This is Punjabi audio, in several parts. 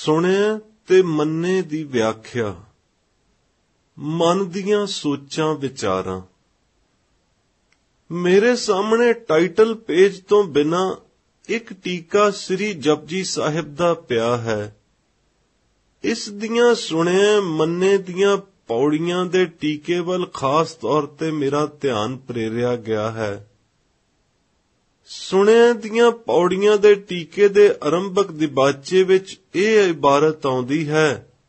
ਸੁਣਿਆ ਤੇ ਮੰਨੇ ਦੀ ਵਿਆਖਿਆ। ਮਨ ਦੀਆਂ ਸੋਚਾਂ ਵਿਚਾਰਾਂ। ਮੇਰੇ ਸਾਹਮਣੇ ਟਾਈਟਲ ਪੇਜ ਤੋਂ ਬਿਨਾਂ ਇੱਕ ਟੀਕਾ ਸ੍ਰੀ ਜਪਜੀ ਸਾਹਿਬ ਦਾ ਪਿਆ ਹੈ। ਇਸ ਦੀਆਂ ਸੁਣਿਆ ਮੰਨੇ ਦੀਆਂ ਪੌੜੀਆਂ ਦੇ ਟੀਕੇ ਵੱਲ ਖਾਸ ਤੌਰ ਤੇ ਮੇਰਾ ਧਿਆਨ ਪ੍ਰੇਰਿਆ ਗਿਆ ਹੈ। ਸੁਣਿਆ ਦੀਆਂ ਪੌੜੀਆਂ ਦੇ ਟੀਕੇ ਦੇ ਆਰੰਭਕ ਦਿਬਾਚੇ ਵਿੱਚ ਇਹ ਇਬਾਰਤ ਆਉਂਦੀ ਹੈ,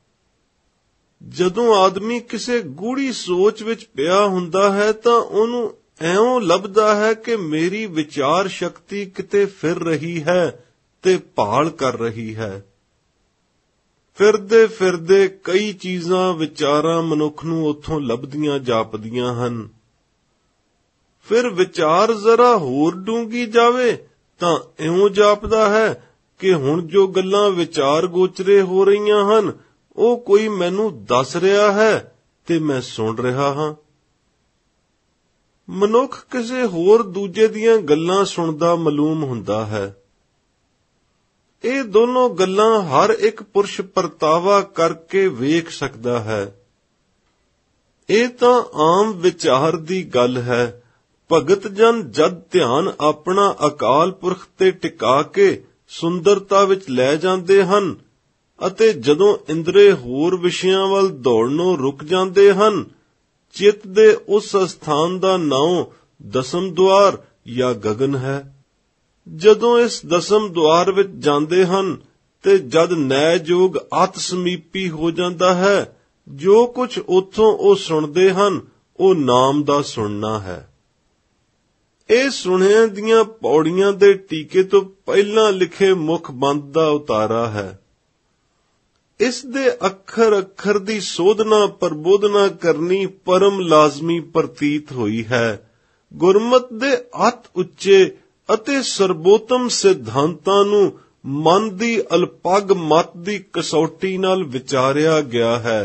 ਜਦੋਂ ਆਦਮੀ ਕਿਸੇ ਗੂੜੀ ਸੋਚ ਵਿੱਚ ਪਿਆ ਹੁੰਦਾ ਹੈ ਤਾਂ ਉਹਨੂੰ ਐਉਂ ਲੱਭਦਾ ਹੈ ਕਿ ਮੇਰੀ ਵਿਚਾਰ ਸ਼ਕਤੀ ਕਿਤੇ ਫਿਰ ਰਹੀ ਹੈ ਤੇ ਭਾਲ ਕਰ ਰਹੀ ਹੈ। ਫਿਰਦੇ ਫਿਰਦੇ ਕਈ ਚੀਜ਼ਾਂ ਵਿਚਾਰਾਂ ਮਨੁੱਖ ਨੂੰ ਉੱਥੋਂ ਲੱਭਦੀਆਂ ਜਾਪਦੀਆਂ ਹਨ। ਫਿਰ ਵਿਚਾਰ ਜ਼ਰਾ ਹੋਰ ਡੂੰਗੀ ਜਾਵੇ ਤਾਂ ਇਉਂ ਜਾਪਦਾ ਹੈ ਕਿ ਹੁਣ ਜੋ ਗੱਲਾਂ ਵਿਚਾਰ ਗੋਚਰੇ ਹੋ ਰਹੀਆਂ ਹਨ ਉਹ ਕੋਈ ਮੈਨੂੰ ਦੱਸ ਰਿਹਾ ਹੈ ਤੇ ਮੈਂ ਸੁਣ ਰਿਹਾ ਹਾਂ। ਮਨੁੱਖ ਕਿਸੇ ਹੋਰ ਦੂਜੇ ਦੀਆਂ ਗੱਲਾਂ ਸੁਣਦਾ ਮਾਲੂਮ ਹੁੰਦਾ ਹੈ। ਇਹ ਦੋਨੋਂ ਗੱਲਾਂ ਹਰ ਇੱਕ ਪੁਰਸ਼ ਪਰਤਾਵਾ ਕਰਕੇ ਵੇਖ ਸਕਦਾ ਹੈ। ਇਹ ਤਾਂ ਆਮ ਵਿਚਾਰ ਦੀ ਗੱਲ ਹੈ। ਭਗਤ ਜਨ ਜਦ ਧਿਆਨ ਆਪਣਾ ਅਕਾਲ ਪੁਰਖ ਤੇ ਟਿਕਾ ਕੇ ਸੁੰਦਰਤਾ ਵਿੱਚ ਲੈ ਜਾਂਦੇ ਹਨ ਅਤੇ ਜਦੋਂ ਇੰਦਰੇ ਹੋਰ ਵਿਸ਼ਿਆਂ ਵੱਲ ਦੌੜਨੋਂ ਰੁਕ ਜਾਂਦੇ ਹਨ, ਚਿੱਤ ਦੇ ਉਸ ਸਥਾਨ ਦਾ ਨਾਮ ਦਸਮ ਦੁਆਰ ਜਾਂ ਗਗਨ ਹੈ। ਜਦੋਂ ਇਸ ਦਸਮ ਦੁਆਰ ਵਿੱਚ ਜਾਂਦੇ ਹਨ ਤੇ ਜਦ ਨੈ ਜੋਗ ਅਤ ਸਮੀਪੀ ਹੋ ਜਾਂਦਾ ਹੈ, ਜੋ ਕੁਝ ਉੱਥੋਂ ਉਹ ਸੁਣਦੇ ਹਨ ਉਹ ਨਾਮ ਦਾ ਸੁਣਨਾ ਹੈ। ਇਹ ਸੁਣਿਆਂ ਦੀਆਂ ਪੌੜੀਆਂ ਦੇ ਟੀਕੇ ਤੋਂ ਪਹਿਲਾਂ ਲਿਖੇ ਮੁੱਖ ਬੰਦ ਦਾ ਉਤਾਰਾ ਹੈ। ਇਸ ਦੇ ਅੱਖਰ ਅੱਖਰ ਦੀ ਸੋਧਨਾ ਪ੍ਰਬੋਧਨਾ ਕਰਨੀ ਪਰਮ ਲਾਜ਼ਮੀ ਪ੍ਰਤੀਤ ਹੋਈ ਹੈ। ਗੁਰਮਤ ਦੇ ਅਤ ਉੱਚੇ ਅਤੇ ਸਰਬੋਤਮ ਸਿਧਾਂਤਾਂ ਨੂੰ ਮਨ ਦੀ ਅਲਪੱਗ ਮਤ ਦੀ ਕਸੌਟੀ ਨਾਲ ਵਿਚਾਰਿਆ ਗਿਆ ਹੈ।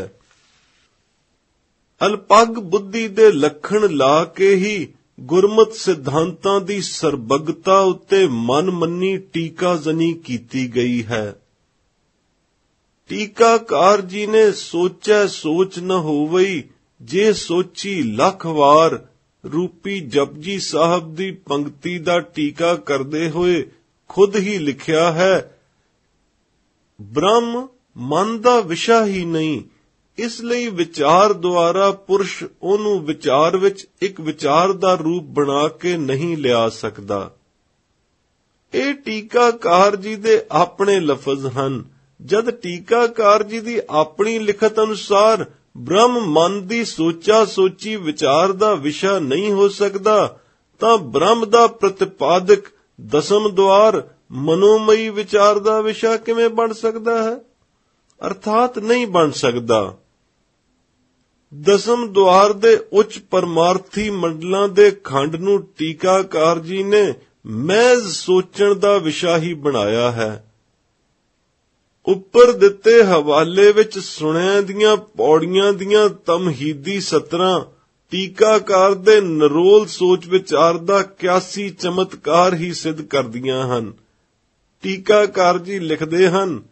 ਅਲਪੱਗ ਬੁੱਧੀ ਦੇ ਲੱਖਣ ਲਾ ਕੇ ਹੀ ਗੁਰਮਤ ਸਿਧਾਂਤਾਂ ਦੀ ਸਰਬੱਗਤਾ ਉੱਤੇ ਮਨ ਮੰਨੀ ਟੀਕਾਜ਼ਨੀ ਕੀਤੀ ਗਈ ਹੈ। ਟੀਕਾਕਾਰ ਜੀ ਨੇ ਸੋਚੈ ਸੋਚ ਨ ਹੋਵਈ ਜੇ ਸੋਚੀ ਲੱਖ ਵਾਰ ਰੂਪੀ ਜਪਜੀ ਸਾਹਿਬ ਦੀ ਪੰਕਤੀ ਦਾ ਟੀਕਾ ਕਰਦੇ ਹੋਏ ਖੁਦ ਹੀ ਲਿਖਿਆ ਹੈ, ਬ੍ਰਹਮ ਮਨ ਦਾ ਵਿਸ਼ਾ ਹੀ ਨਹੀਂ, ਇਸ ਲਈ ਵਿਚਾਰ ਦੁਆਰਾ ਪੁਰਸ਼ ਉਹਨੂੰ ਵਿਚਾਰ ਵਿੱਚ ਇੱਕ ਵਿਚਾਰ ਦਾ ਰੂਪ ਬਣਾ ਕੇ ਨਹੀਂ ਲਿਆ ਸਕਦਾ। ਇਹ ਟੀਕਾਕਾਰ ਜੀ ਦੇ ਆਪਣੇ ਲਫ਼ਜ਼ ਹਨ। ਜਦ ਟੀਕਾਕਾਰ ਜੀ ਦੀ ਆਪਣੀ ਲਿਖਤ ਅਨੁਸਾਰ ਬ੍ਰਹਮ ਮਨ ਦੀ ਸੋਚਾ ਸੋਚੀ ਵਿਚਾਰ ਦਾ ਵਿਸ਼ਾ ਨਹੀਂ ਹੋ ਸਕਦਾ, ਤਾਂ ਬ੍ਰਹਮ ਦਾ ਪ੍ਰਤਿਪਾਦਕ ਦਸਮ ਦੁਆਰ ਮਨੋਮਈ ਵਿਚਾਰ ਦਾ ਵਿਸ਼ਾ ਕਿਵੇਂ ਬਣ ਸਕਦਾ ਹੈ? ਅਰਥਾਤ ਨਹੀਂ ਬਣ ਸਕਦਾ। ਦਸਮ ਦੁਆਰ ਦੇ ਉੱਚ ਪਰਮਾਰਥੀ ਮੰਡਲਾਂ ਦੇ ਖੰਡ ਨੂੰ ਟੀਕਾਕਾਰ ਜੀ ਨੇ ਮਹਿਜ਼ ਸੋਚਣ ਦਾ ਵਿਸ਼ਾ ਹੀ ਬਣਾਇਆ ਹੈ। ਉੱਪਰ ਦਿੱਤੇ ਹਵਾਲੇ ਵਿੱਚ ਸੁਣਿਆਂ ਦੀਆਂ ਪੌੜੀਆਂ ਦੀਆਂ ਤਮਹੀਦੀ ਸਤਰਾਂ ਟੀਕਾਕਾਰ ਦੇ ਨਿਰੋਲ ਸੋਚ ਵਿਚਾਰ ਦਾ ਕਿਆਸੀ ਚਮਤਕਾਰ ਹੀ ਸਿੱਧ ਕਰਦੀਆਂ ਹਨ। ਟੀਕਾਕਾਰ ਜੀ ਲਿਖਦੇ ਹਨ,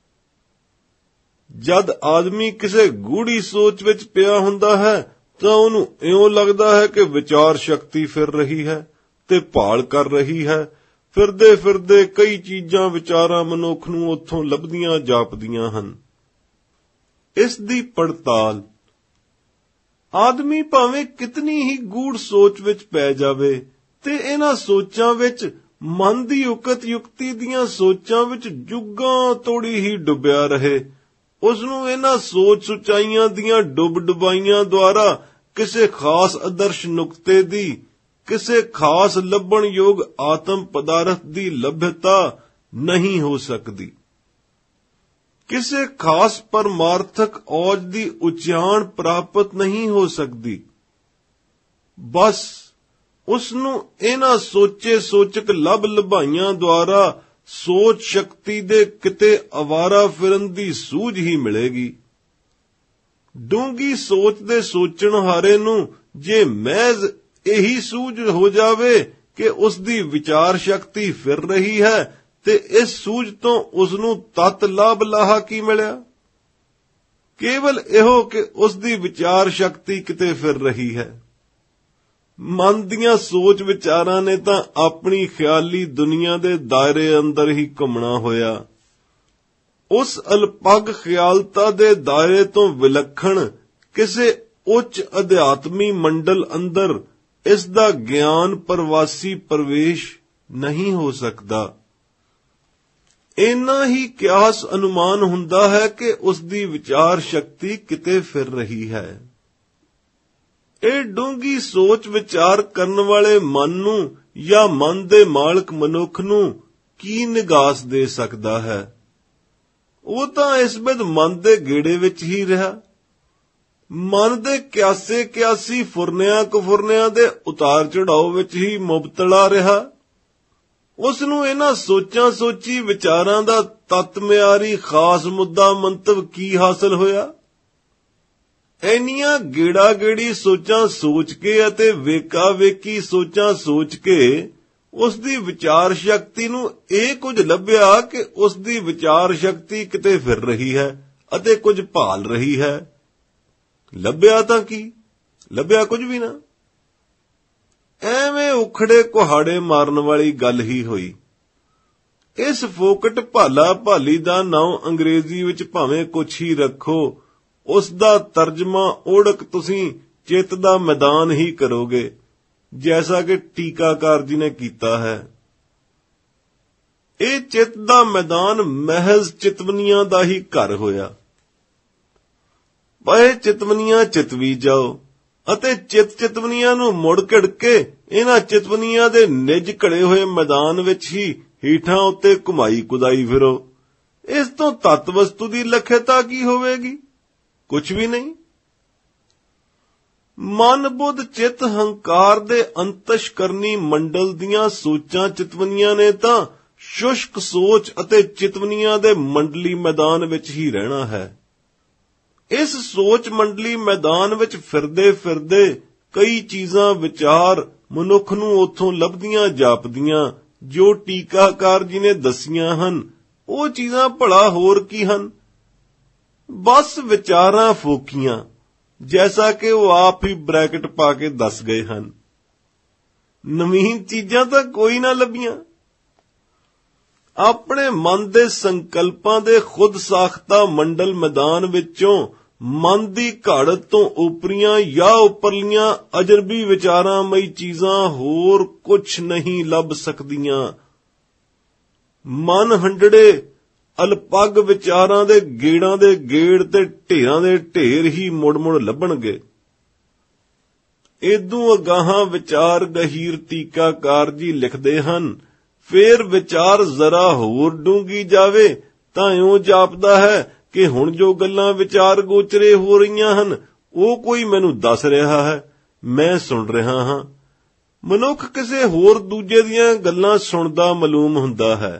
ਜਦ ਆਦਮੀ ਕਿਸੇ ਗੂੜੀ ਸੋਚ ਵਿੱਚ ਪਿਆ ਹੁੰਦਾ ਹੈ ਤਾਂ ਉਹਨੂੰ ਇਉਂ ਲੱਗਦਾ ਹੈ ਕਿ ਵਿਚਾਰ ਸ਼ਕਤੀ ਫਿਰ ਰਹੀ ਹੈ ਤੇ ਭਾਲ ਕਰ ਰਹੀ ਹੈ। ਫਿਰਦੇ ਫਿਰਦੇ ਕਈ ਚੀਜ਼ਾਂ ਵਿਚਾਰਾਂ ਮਨੁੱਖ ਨੂੰ ਉੱਥੋਂ ਲੱਭਦੀਆਂ ਜਾਪਦੀਆਂ ਹਨ। ਇਸ ਦੀ ਪੜਤਾਲ ਆਦਮੀ ਭਾਵੇਂ ਕਿਤਨੀ ਹੀ ਗੂੜ ਸੋਚ ਵਿੱਚ ਪੈ ਜਾਵੇ ਤੇ ਇਹਨਾਂ ਸੋਚਾਂ ਵਿੱਚ ਮਨ ਦੀ ਉਕਤ ਯੁਕਤੀ ਦੀਆਂ ਸੋਚਾਂ ਵਿੱਚ ਜੁਗਾਂ ਤੋੜੀ ਹੀ ਡੁੱਬਿਆ ਰਹੇ, ਉਸ ਨੂੰ ਇਹਨਾਂ ਸੋਚ ਸੁਚਾਈਆਂ ਦੀਆਂ ਡੁੱਬ-ਡੁਬਾਈਆਂ ਦੁਆਰਾ ਕਿਸੇ ਖਾਸ ਆਦਰਸ਼ ਨੁਕਤੇ ਦੀ, ਕਿਸੇ ਖਾਸ ਲੱਭਣਯੋਗ ਆਤਮ ਪਦਾਰਥ ਦੀ ਲੱਭਤਾ ਨਹੀਂ ਹੋ ਸਕਦੀ। ਕਿਸੇ ਖਾਸ ਪਰਮਾਰਥਕ ਔਜ ਦੀ ਉਚਿਆਣ ਪ੍ਰਾਪਤ ਨਹੀਂ ਹੋ ਸਕਦੀ। ਬਸ ਉਸ ਨੂੰ ਇਹਨਾਂ ਸੋਚੇ ਸੋਚਕ ਲੱਭ ਲਭਾਈਆਂ ਦੁਆਰਾ ਸੋਚ ਸ਼ਕਤੀ ਦੇ ਕਿਤੇ ਅਵਾਰਾ ਫਿਰਨ ਦੀ ਸੂਝ ਹੀ ਮਿਲੇਗੀ। ਡੂੰਗੀ ਸੋਚ ਦੇ ਸੋਚਣ ਹਾਰੇ ਨੂੰ ਜੇ ਮਹਿਜ਼ ਇਹੀ ਸੂਝ ਹੋ ਜਾਵੇ ਕਿ ਉਸ ਦੀ ਵਿਚਾਰ ਸ਼ਕਤੀ ਫਿਰ ਰਹੀ ਹੈ ਤੇ ਇਸ ਸੂਝ ਤੋਂ ਉਸ ਨੂੰ ਤਤ ਲਾਭ ਲਾਹਾ ਕੀ ਮਿਲਿਆ? ਕੇਵਲ ਇਹੋ ਕਿ ਉਸ ਦੀ ਵਿਚਾਰ ਸ਼ਕਤੀ ਕਿਤੇ ਫਿਰ ਰਹੀ ਹੈ। ਮਨ ਦੀਆਂ ਸੋਚ ਵਿਚਾਰਾਂ ਨੇ ਤਾਂ ਆਪਣੀ ਖਿਆਲੀ ਦੁਨੀਆ ਦੇ ਦਾਇਰੇ ਅੰਦਰ ਹੀ ਘੁੰਮਣਾ ਹੋਇਆ। ਉਸ ਅਲਪਗ ਖਿਆਲਤਾ ਦੇ ਦਾਇਰੇ ਤੋਂ ਵਿਲੱਖਣ ਕਿਸੇ ਉੱਚ ਅਧਿਆਤਮੀ ਮੰਡਲ ਅੰਦਰ ਇਸ ਦਾ ਗਿਆਨ ਪ੍ਰਵਾਸੀ ਪ੍ਰਵੇਸ਼ ਨਹੀਂ ਹੋ ਸਕਦਾ। ਇੰਨਾ ਹੀ ਕਿਆਸ ਅਨੁਮਾਨ ਹੁੰਦਾ ਹੈ ਕਿ ਉਸ ਦੀ ਵਿਚਾਰ ਸ਼ਕਤੀ ਕਿਤੇ ਫਿਰ ਰਹੀ ਹੈ। ਇਹ ਡੂੰਘੀ ਸੋਚ ਵਿਚਾਰ ਕਰਨ ਵਾਲੇ ਮਨ ਨੂੰ ਜਾਂ ਮਨ ਦੇ ਮਾਲਕ ਮਨੁੱਖ ਨੂੰ ਕੀ ਨਿਗਾਸ ਦੇ ਸਕਦਾ ਹੈ? ਉਹ ਤਾਂ ਇਸ ਬਿਧ ਮਨ ਦੇ ਗੇੜੇ ਵਿੱਚ ਹੀ ਰਿਹਾ। ਮਨ ਦੇ ਕਿਆਸੀ ਫੁਰਨਿਆਂ ਕੁਫੁਰਨਿਆਂ ਦੇ ਉਤਾਰ ਚੜਾਓ ਵਿੱਚ ਹੀ ਮੁਬਤਲਾ ਰਿਹਾ। ਉਸ ਨੂੰ ਇਹਨਾਂ ਸੋਚੀ ਵਿਚਾਰਾਂ ਦਾ ਤਤ ਮਿਆਰੀ ਖਾਸ ਮੁੱਦਾ ਮੰਤਵ ਕੀ ਹਾਸਲ ਹੋਇਆ? ਇੰਨੀਆਂ ਗੇੜੀ ਸੋਚਾਂ ਸੋਚ ਕੇ ਅਤੇ ਵੇਕੀ ਸੋਚਾਂ ਸੋਚ ਕੇ ਉਸ ਦੀ ਵਿਚਾਰ ਸ਼ਕਤੀ ਨੂੰ ਇਹ ਕੁਝ ਲੱਭਿਆ ਕਿ ਉਸ ਦੀ ਵਿਚਾਰ ਸ਼ਕਤੀ ਕਿਤੇ ਫਿਰ ਰਹੀ ਹੈ ਅਤੇ ਕੁਝ ਭਾਲ ਰਹੀ ਹੈ। ਲੱਭਿਆ ਤਾਂ ਕੀ? ਲੱਭਿਆ ਕੁਝ ਵੀ ਨਾ। ਐਵੇਂ ਉਖੜੇ ਕੁਹਾੜੇ ਮਾਰਨ ਵਾਲੀ ਗੱਲ ਹੀ ਹੋਈ। ਇਸ ਫੋਕਟ ਭਾਲਾ ਭਾਲੀ ਦਾ ਨਾਮ ਅੰਗਰੇਜ਼ੀ ਵਿੱਚ ਭਾਵੇਂ ਕੁਛ ਹੀ ਰੱਖੋ, ਉਸ ਦਾ ਤਰਜਮਾ ਓੜਕ ਤੁਸੀਂ ਚਿੱਤ ਦਾ ਮੈਦਾਨ ਹੀ ਕਰੋਗੇ, ਜੈਸਾ ਕਿ ਟੀਕਾਕਾਰ ਜੀ ਨੇ ਕੀਤਾ ਹੈ। ਇਹ ਚਿੱਤ ਦਾ ਮੈਦਾਨ ਮਹਿਜ਼ ਚਿਤਵਨੀਆਂ ਦਾ ਹੀ ਘਰ ਹੋਇਆ। ਪਏ ਚਿਤਵਨੀਆਂ ਚਿਤਵੀ ਜਾਓ ਅਤੇ ਚਿਤਵਨੀਆਂ ਨੂੰ ਮੁੜ ਘੜ ਕੇ ਇਹਨਾਂ ਚਿਤਵਨੀਆਂ ਦੇ ਨਿਜ ਘੜੇ ਹੋਏ ਮੈਦਾਨ ਵਿੱਚ ਹੀ ਹੀਠਾਂ ਉੱਤੇ ਘੁਮਾਈ ਕੁਦਾਈ ਫਿਰੋ। ਇਸ ਤੋਂ ਤੱਤ ਵਸਤੂ ਦੀ ਲਖਿਅਤਾ ਕੀ ਹੋਵੇਗੀ? ਕੁਝ ਵੀ ਨਹੀਂ। ਮਨ ਬੁੱਧ ਚਿੱਤ ਹੰਕਾਰ ਦੇ ਅੰਤਸ਼ ਕਰਨੀ ਮੰਡਲ ਦੀਆਂ ਸੋਚਾਂ ਚਿਤਵਨੀਆਂ ਨੇ ਤਾਂ ਸ਼ੁਸ਼ਕ ਸੋਚ ਅਤੇ ਚਿਤਵਨੀਆਂ ਦੇ ਮੰਡਲੀ ਮੈਦਾਨ ਵਿੱਚ ਹੀ ਰਹਿਣਾ ਹੈ। ਇਸ ਸੋਚ ਮੰਡਲੀ ਮੈਦਾਨ ਵਿੱਚ ਫਿਰਦੇ ਕਈ ਚੀਜ਼ਾਂ ਵਿਚਾਰ ਮਨੁੱਖ ਨੂੰ ਉੱਥੋਂ ਲੱਭਦੀਆਂ ਜਾਪਦੀਆਂ ਜੋ ਟੀਕਾਕਾਰ ਜੀ ਨੇ ਦੱਸੀਆਂ ਹਨ। ਉਹ ਚੀਜ਼ਾਂ ਭਲਾ ਹੋਰ ਕੀ ਹਨ? ਬਸ ਵਿਚਾਰਾਂ ਫੋਕੀਆਂ, ਜੈਸਾ ਕਿ ਉਹ ਆਪ ਹੀ ਬ੍ਰੈਕਟ ਪਾ ਕੇ ਦੱਸ ਗਏ ਹਨ। ਨਵੀਨ ਚੀਜ਼ਾਂ ਤਾਂ ਕੋਈ ਨਾ ਲੱਭੀਆਂ। ਆਪਣੇ ਮਨ ਦੇ ਸੰਕਲਪਾਂ ਦੇ ਖੁਦ ਸਾਖਤਾ ਮੰਡਲ ਮੈਦਾਨ ਵਿੱਚੋਂ ਮਨ ਦੀ ਘਾੜਤ ਤੋਂ ਉਪਰੀਆਂ ਜਾਂ ਉੱਪਰਲੀਆਂ ਅਜਰਬੀ ਵਿਚਾਰਾਂਮਈ ਚੀਜ਼ਾਂ ਹੋਰ ਕੁਛ ਨਹੀਂ ਲੱਭ ਸਕਦੀਆਂ। ਮਨ ਹੰਡੜੇ ਅਲਪਗ ਵਿਚਾਰਾਂ ਦੇ ਗੇੜਾਂ ਦੇ ਗੇੜ ਤੇ ਢੇਰਾਂ ਦੇ ਢੇਰ ਹੀ ਮੁੜ ਲੱਭਣਗੇ। ਏਦੂ ਅਗਾਹਾਂ ਵਿਚਾਰ ਗਹੀਰ ਟੀਕਾਕਾਰ ਜੀ ਲਿਖਦੇ ਹਨ, ਫੇਰ ਵਿਚਾਰ ਜ਼ਰਾ ਹੋਰ ਡੂੰਗੀ ਜਾਵੇ ਤਾਂ ਇਉਂ ਜਾਪਦਾ ਹੈ ਕਿ ਹੁਣ ਜੋ ਗੱਲਾਂ ਵਿਚਾਰ ਗੋਚਰੇ ਹੋ ਰਹੀਆਂ ਹਨ ਉਹ ਕੋਈ ਮੈਨੂੰ ਦੱਸ ਰਿਹਾ ਹੈ, ਮੈਂ ਸੁਣ ਰਿਹਾ ਹਾਂ। ਮਨੁੱਖ ਕਿਸੇ ਹੋਰ ਦੂਜੇ ਦੀਆਂ ਗੱਲਾਂ ਸੁਣਦਾ ਮਾਲੂਮ ਹੁੰਦਾ ਹੈ।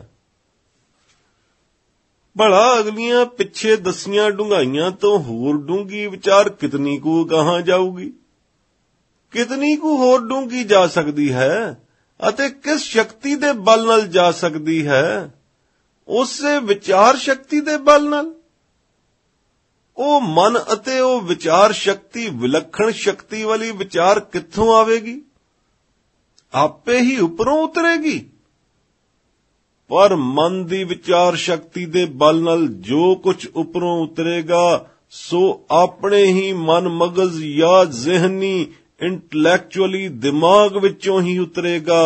ਭਲਾ ਅਗਲੀਆਂ ਪਿੱਛੇ ਦਸੀਆਂ ਡੂੰਘਾਈਆਂ ਤੋਂ ਹੋਰ ਡੂੰਗੀ ਵਿਚਾਰ ਕਿਤਨੀ ਕੁ ਗਾਹਾਂ ਜਾਊਗੀ? ਕਿਤਨੀ ਕੁ ਹੋਰ ਡੂੰਗੀ ਜਾ ਸਕਦੀ ਹੈ ਅਤੇ ਕਿਸ ਸ਼ਕਤੀ ਦੇ ਬਲ ਨਾਲ ਜਾ ਸਕਦੀ ਹੈ? ਉਸੇ ਵਿਚਾਰ ਸ਼ਕਤੀ ਦੇ ਬਲ ਨਾਲ। ਉਹ ਮਨ ਅਤੇ ਉਹ ਵਿਚਾਰ ਸ਼ਕਤੀ ਵਿਲੱਖਣ ਸ਼ਕਤੀ ਵਾਲੀ ਵਿਚਾਰ ਕਿੱਥੋਂ ਆਵੇਗੀ? ਆਪੇ ਹੀ ਉੱਪਰੋਂ ਉਤਰੇਗੀ। ਪਰ ਮਨ ਦੀ ਵਿਚਾਰ ਸ਼ਕਤੀ ਦੇ ਬਲ ਨਾਲ ਜੋ ਕੁਝ ਉੱਪਰੋਂ ਉਤਰੇਗਾ ਸੋ ਆਪਣੇ ਹੀ ਮਨ ਮਗਜ਼ ਜਾਂ ਜ਼ਿਹਨੀ ਇੰਟੈਲੈਕਚੁਅਲੀ ਦਿਮਾਗ ਵਿੱਚੋਂ ਹੀ ਉਤਰੇਗਾ।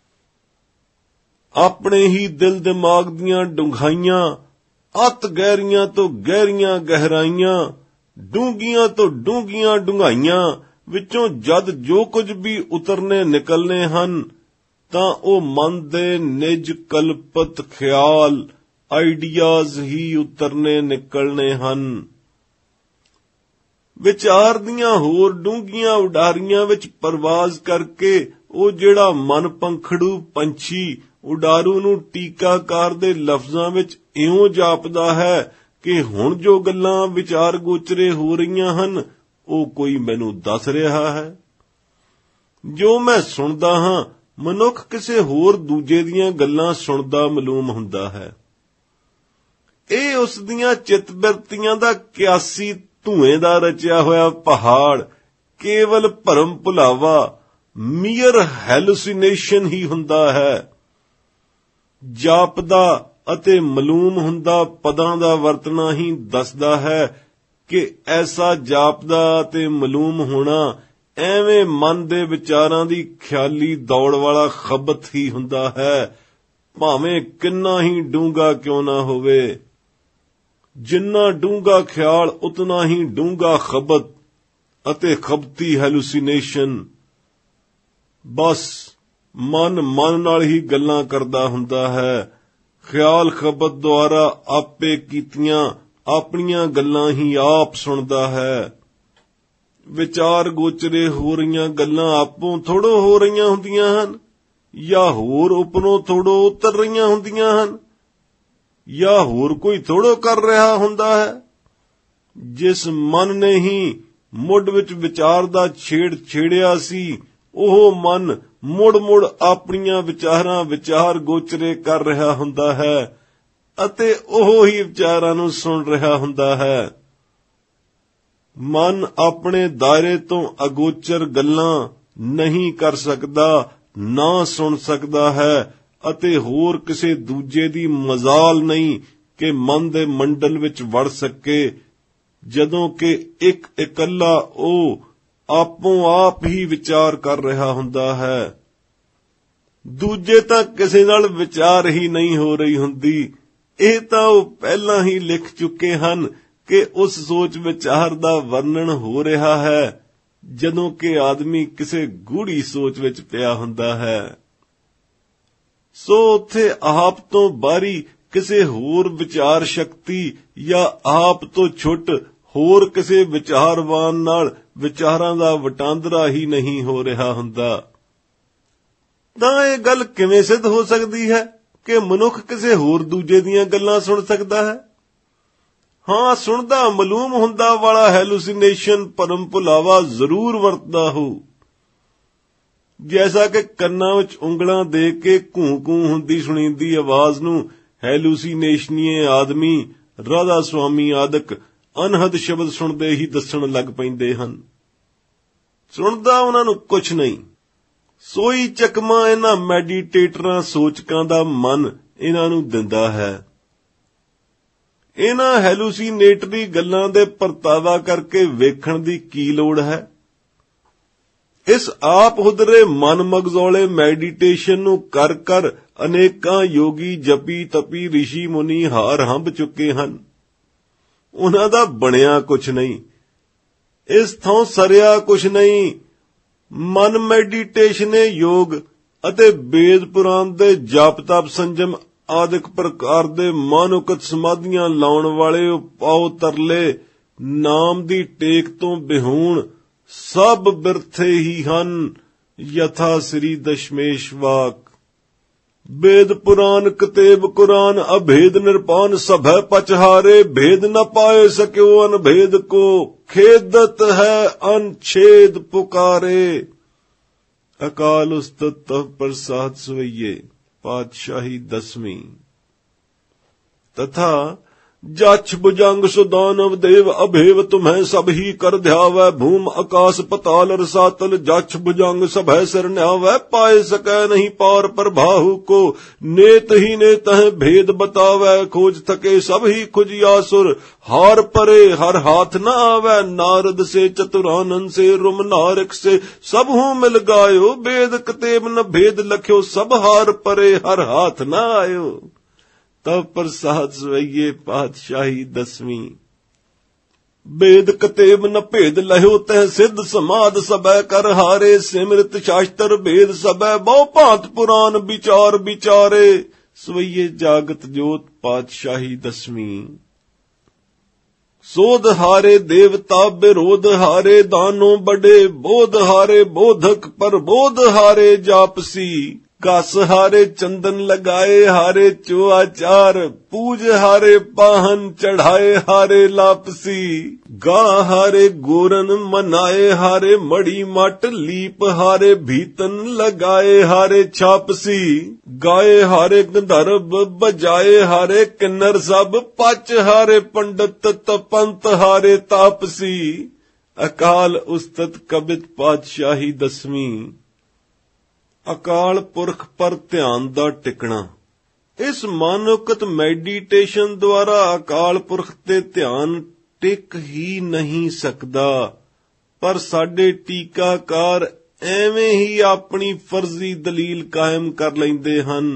ਆਪਣੇ ਹੀ ਦਿਲ ਦਿਮਾਗ ਦੀਆਂ ਡੂੰਘਾਈਆਂ, ਅਤ ਗਹਿਰੀਆਂ ਤੋਂ ਗਹਿਰੀਆਂ ਗਹਿਰਾਈਆਂ, ਡੂੰਘੀਆਂ ਤੋਂ ਡੂੰਘੀਆਂ ਡੂੰਘਾਈਆਂ ਵਿੱਚੋਂ ਜਦ ਜੋ ਕੁਝ ਵੀ ਉਤਰਨੇ ਨਿਕਲਨੇ ਹਨ ਤਾਂ ਉਹ ਮਨ ਦੇ ਨਿਜ ਕਲਪਤ ਖਿਆਲ ਆਈਡੀਆਜ਼ ਹੀ ਉਤਰਨੇ ਨਿਕਲਨੇ ਹਨ। ਵਿਚਾਰ ਦੀਆਂ ਹੋਰ ਡੂੰਘੀਆਂ ਉਡਾਰੀਆਂ ਵਿੱਚ ਪਰਵਾਜ਼ ਕਰਕੇ ਉਹ ਜਿਹੜਾ ਮਨ ਪੰਖੜੂ ਪੰਛੀ ਉਡਾਰੂ ਨੂੰ ਟੀਕਾਕਾਰ ਦੇ ਲਫ਼ਜ਼ਾਂ ਵਿੱਚ ਇਉਂ ਜਾਪਦਾ ਹੈ ਕਿ ਹੁਣ ਜੋ ਗੱਲਾਂ ਵਿਚਾਰ ਗੋਚਰੇ ਹੋ ਰਹੀਆਂ ਹਨ ਉਹ ਕੋਈ ਮੈਨੂੰ ਦੱਸ ਰਿਹਾ ਹੈ। ਜੋ ਮੈਂ ਸੁਣਦਾ ਹਾਂ ਮਨੁੱਖ ਕਿਸੇ ਹੋਰ ਦੂਜੇ ਦੀਆਂ ਗੱਲਾਂ ਸੁਣਦਾ ਮਾਲੂਮ ਹੁੰਦਾ ਹੈ। ਇਹ ਉਸ ਦੀਆਂ ਚਿੱਤ-ਬਿਰਤੀਆਂ ਦਾ ਕਿਆਸੀ ਧੂਏ ਦਾ ਰਚਿਆ ਹੋਇਆ ਪਹਾੜ ਕੇਵਲ ਭਰਮ ਭੁਲਾਵਾ, ਮੀਅਰ ਹੈਲੂਸੀਨੇਸ਼ਨ ਹੀ ਹੁੰਦਾ ਹੈ। ਜਾਪਦਾ ਅਤੇ ਮਾਲੂਮ ਹੁੰਦਾ ਪਦਾਂ ਦਾ ਵਰਤਣਾ ਹੀ ਦੱਸਦਾ ਹੈ ਕਿ ਐਸਾ ਜਾਪਦਾ ਅਤੇ ਮਾਲੂਮ ਹੋਣਾ ਐਵੇਂ ਮਨ ਦੇ ਵਿਚਾਰਾਂ ਦੀ ਖਿਆਲੀ ਦੌੜ ਵਾਲਾ ਖਬਤ ਹੀ ਹੁੰਦਾ ਹੈ, ਭਾਵੇਂ ਕਿੰਨਾ ਹੀ ਡੂੰਘਾ ਕਿਉਂ ਨਾ ਹੋਵੇ। ਜਿੰਨਾ ਡੂੰਘਾ ਖਿਆਲ ਉਤਨਾ ਹੀ ਡੂੰਘਾ ਖਬਤ ਅਤੇ ਖਬਤੀ ਹੈਲੂਸੀਨੇਸ਼ਨ। ਬਸ ਮਨ ਨਾਲ ਹੀ ਗੱਲਾਂ ਕਰਦਾ ਹੁੰਦਾ ਹੈ। ਖਿਆਲ ਖਬਤ ਦੁਆਰਾ ਆਪੇ ਕੀਤੀਆਂ ਆਪਣੀਆਂ ਗੱਲਾਂ ਹੀ ਆਪ ਸੁਣਦਾ ਹੈ। ਵਿਚਾਰ ਗੋਚਰੇ ਹੋ ਰਹੀਆਂ ਗੱਲਾਂ ਆਪੋਂ ਥੋੜੋ ਹੋ ਰਹੀਆਂ ਹੁੰਦੀਆਂ ਹਨ, ਜਾਂ ਹੋਰ ਉਪਰੋਂ ਥੋੜੋ ਉਤਰ ਰਹੀਆਂ ਹੁੰਦੀਆਂ ਹਨ, ਜਾਂ ਹੋਰ ਕੋਈ ਥੋੜੋ ਕਰ ਰਿਹਾ ਹੁੰਦਾ ਹੈ। ਜਿਸ ਮਨ ਨੇ ਹੀ ਮੁੱਢ ਵਿੱਚ ਵਿਚਾਰ ਦਾ ਛੇੜਿਆ ਸੀ, ਉਹ ਮਨ ਮੁੜ ਆਪਣੀਆਂ ਵਿਚਾਰ ਗੋਚਰੇ ਕਰ ਰਿਹਾ ਹੁੰਦਾ ਹੈ ਅਤੇ ਉਹ ਹੀ ਵਿਚਾਰਾਂ ਨੂੰ ਸੁਣ ਰਿਹਾ ਹੁੰਦਾ ਹੈ। ਮਨ ਆਪਣੇ ਦਾਇਰੇ ਤੋਂ ਅਗੋਚਰ ਗੱਲਾਂ ਨਹੀਂ ਕਰ ਸਕਦਾ, ਨਾ ਸੁਣ ਸਕਦਾ ਹੈ ਅਤੇ ਹੋਰ ਕਿਸੇ ਦੂਜੇ ਦੀ ਮਜ਼ਾਲ ਨਹੀਂ ਕਿ ਮਨ ਦੇ ਮੰਡਲ ਵਿੱਚ ਵੜ ਸਕੇ, ਜਦੋਂ ਕਿ ਇੱਕ ਇਕੱਲਾ ਉਹ ਆਪੋਂ ਆਪ ਹੀ ਵਿਚਾਰ ਕਰ ਰਿਹਾ ਹੁੰਦਾ ਹੈ। ਦੂਜੇ ਤਾਂ ਕਿਸੇ ਨਾਲ ਵਿਚਾਰ ਹੀ ਨਹੀਂ ਹੋ ਰਹੀ ਹੁੰਦੀ। ਇਹ ਤਾਂ ਉਹ ਪਹਿਲਾਂ ਹੀ ਲਿਖ ਚੁੱਕੇ ਹਨ ਕਿ ਉਸ ਸੋਚ ਵਿਚਾਰ ਦਾ ਵਰਣਨ ਹੋ ਰਿਹਾ ਹੈ, ਜਦੋਂ ਕਿ ਆਦਮੀ ਕਿਸੇ ਗੂੜੀ ਸੋਚ ਵਿੱਚ ਪਿਆ ਹੁੰਦਾ ਹੈ। ਸੋ ਉੱਥੇ ਆਪ ਤੋਂ ਬਾਹਰੀ ਕਿਸੇ ਹੋਰ ਵਿਚਾਰ ਸ਼ਕਤੀ ਜਾਂ ਆਪ ਤੋਂ ਛੁੱਟ ਹੋਰ ਕਿਸੇ ਵਿਚਾਰਵਾਨ ਨਾਲ ਵਿਚਾਰਾਂ ਦਾ ਵਟਾਂਦਰਾ ਹੀ ਨਹੀਂ ਹੋ ਰਿਹਾ ਹੁੰਦਾ। ਤਾਂ ਇਹ ਗੱਲ ਕਿਵੇਂ ਸਿੱਧ ਹੋ ਸਕਦੀ ਹੈ ਕਿ ਮਨੁੱਖ ਕਿਸੇ ਹੋਰ ਦੂਜੇ ਦੀਆਂ ਗੱਲਾਂ ਸੁਣ ਸਕਦਾ ਹੈ? ਹਾਂ, ਸੁਣਦਾ ਮਾਲੂਮ ਹੁੰਦਾ ਵਾਲਾ ਹੈਲੂਸੀਨੇਸ਼ਨ, ਭਰਮ ਭੁਲਾਵਾ ਜ਼ਰੂਰ ਵਰਤਦਾ ਹੋ। ਜੈਸਾ ਕਿ ਕੰਨਾਂ ਵਿੱਚ ਉਂਗਲਾਂ ਦੇ ਕੇ ਘੂੰ ਹੁੰਦੀ ਸੁਣੀਂਦੀ ਆਵਾਜ਼ ਨੂੰ ਹੈਲੂਸੀਨੇਸ਼ਨੀਏ ਆਦਮੀ, ਰਾਧਾ ਸੁਆਮੀ ਆਦਿਕ ਅਨਹਦ ਸ਼ਬਦ ਸੁਣਦੇ ਹੀ ਦੱਸਣ ਲੱਗ ਪੈਂਦੇ ਹਨ। ਸੁਣਦਾ ਉਹਨਾਂ ਨੂੰ ਕੁਛ ਨਹੀਂ। ਸੋਈ ਚਕਮਾ ਇਹਨਾਂ ਮੈਡੀਟੇਟਰਾਂ ਸੋਚਕਾਂ ਦਾ ਮਨ ਇਹਨਾਂ ਨੂੰ ਦਿੰਦਾ ਹੈ। ਇਹਨਾਂ ਹੈਲੂਸੀਨੇਟਰੀ ਗੱਲਾਂ ਦੇ ਪਰਤਾਵਾ ਕਰਕੇ ਵੇਖਣ ਦੀ ਕੀ ਲੋੜ ਹੈ? ਇਸ ਆਪ ਹੁਦਰੇ ਮਨ ਮਗਜ਼ੌਲੇ ਮੈਡੀਟੇਸ਼ਨ ਨੂੰ ਕਰ ਅਨੇਕਾਂ ਯੋਗੀ ਜਪੀ ਤਪੀ ਰਿਸ਼ੀ ਮੁਨੀ ਹਾਰ ਹੰਭ ਚੁੱਕੇ ਹਨ। ਉਹਨਾਂ ਦਾ ਬਣਿਆ ਕੁਛ ਨਹੀਂ, ਇਸ ਥਾਂ ਸਰਿਆ ਕੁਛ ਨਹੀਂ। ਮਨ ਮੈਡੀਟੇਸ਼ਨੇ ਯੋਗ ਅਤੇ ਵੇਦ ਪੁਰਾਣ ਦੇ ਜਪ ਤਪ ਸੰਜਮ ਆਦਿਕ ਪ੍ਰਕਾਰ ਦੇ ਮਾਨੁਕਤ ਸਮਾਧੀਆਂ ਲਾਉਣ ਵਾਲੇ ਉਪਾਅ ਤਰਲੇ ਨਾਮ ਦੀ ਟੇਕ ਤੋਂ ਬਿਹੂਣ ਸਭ ਬਿਰਥੇ ਹੀ ਹਨ। ਯਥਾ ਸ੍ਰੀ ਦਸ਼ਮੇਸ਼ ਵਾਕ वेद पुराण कतेब कुरान अभेद निरपान सभै पचहारे भेद न पाए सक्यो अनभेद को खेदत है अनछेद पुकारे। अकाल उस्तत तव प्रसाद सवैये पातशाही 10वीं। तथा जछ भुजंग सुदानव देव अभेव तुम्हें सब ही कर ध्यावै भूम आकाश पताल रसातल जछ भुजंग सभै सिर न्यावै पाए सकै नहीं पार पर बाहु को नेत ही नेत है भेद बतावै खोज थके सब ही खुजियासुर हार परे हर हाथ न आवै नारद से चतुरानन से रुम नारक से सब हूँ मिल गायो वेद कतेब न भेद लख्यो सब हार परे हर हाथ न आयो। तब प्रसाद सवैये पातशाही 10वीं। वेद कतेब न भेद लह्यो तह सिद्ध समाध सबै कर हारे सिमृत शास्त्र भेद सबै बहु भांत पुराण विचार विचारे। सवैये जागत जोत पातशाही 10वीं। सोध हारे देवता विरोध हारे दानों बड़े बोध हारे बोधक पर बोध हारे जापसी ਘਸ ਹਾਰੇ ਚੰਦਨ ਲਗਾਏ ਹਾਰੇ ਚੋਆਚਾਰ, ਪੂਜ ਹਾਰੇ ਪਾਹਨ ਚੜਾਏ ਹਾਰੇ ਲਾਪਸੀ, ਗਾ ਹਾਰੇ ਗੋਰਨ ਮਨਾਏ ਹਾਰੇ ਮੜੀ ਮਟ, ਲੀਪ ਹਾਰੇ ਭੀਤਨ ਲਗਾਏ ਹਾਰੇ ਛਾਪਸੀ, ਗਾਏ ਹਾਰੇ ਗੰਧਰਵ ਬਜਾਏ ਹਾਰੇ ਕਿੰਨਰ ਸਭ, ਪਚ ਹਾਰੇ ਪੰਡਤ ਤਪੰਤ ਹਾਰੇ ਤਾਪਸੀ। ਅਕਾਲ ਉਸਤਤ ਕਬਿਤ ਪਾਤਸ਼ਾਹੀ ਦਸਵੀਂ। ਅਕਾਲ ਪੁਰਖ ਪਰ ਧਿਆਨ ਦਾ ਟਿਕਣਾ। ਇਸ ਮਨੋਕਤ ਮੈਡੀਟੇਸ਼ਨ ਦੁਆਰਾ ਅਕਾਲ ਪੁਰਖ ਤੇ ਧਿਆਨ ਟਿਕ ਹੀ ਨਹੀਂ ਸਕਦਾ, ਪਰ ਸਾਡੇ ਟੀਕਾਕਾਰ ਐਵੇਂ ਹੀ ਆਪਣੀ ਫਰਜ਼ੀ ਦਲੀਲ ਕਾਇਮ ਕਰ ਲੈਂਦੇ ਹਨ।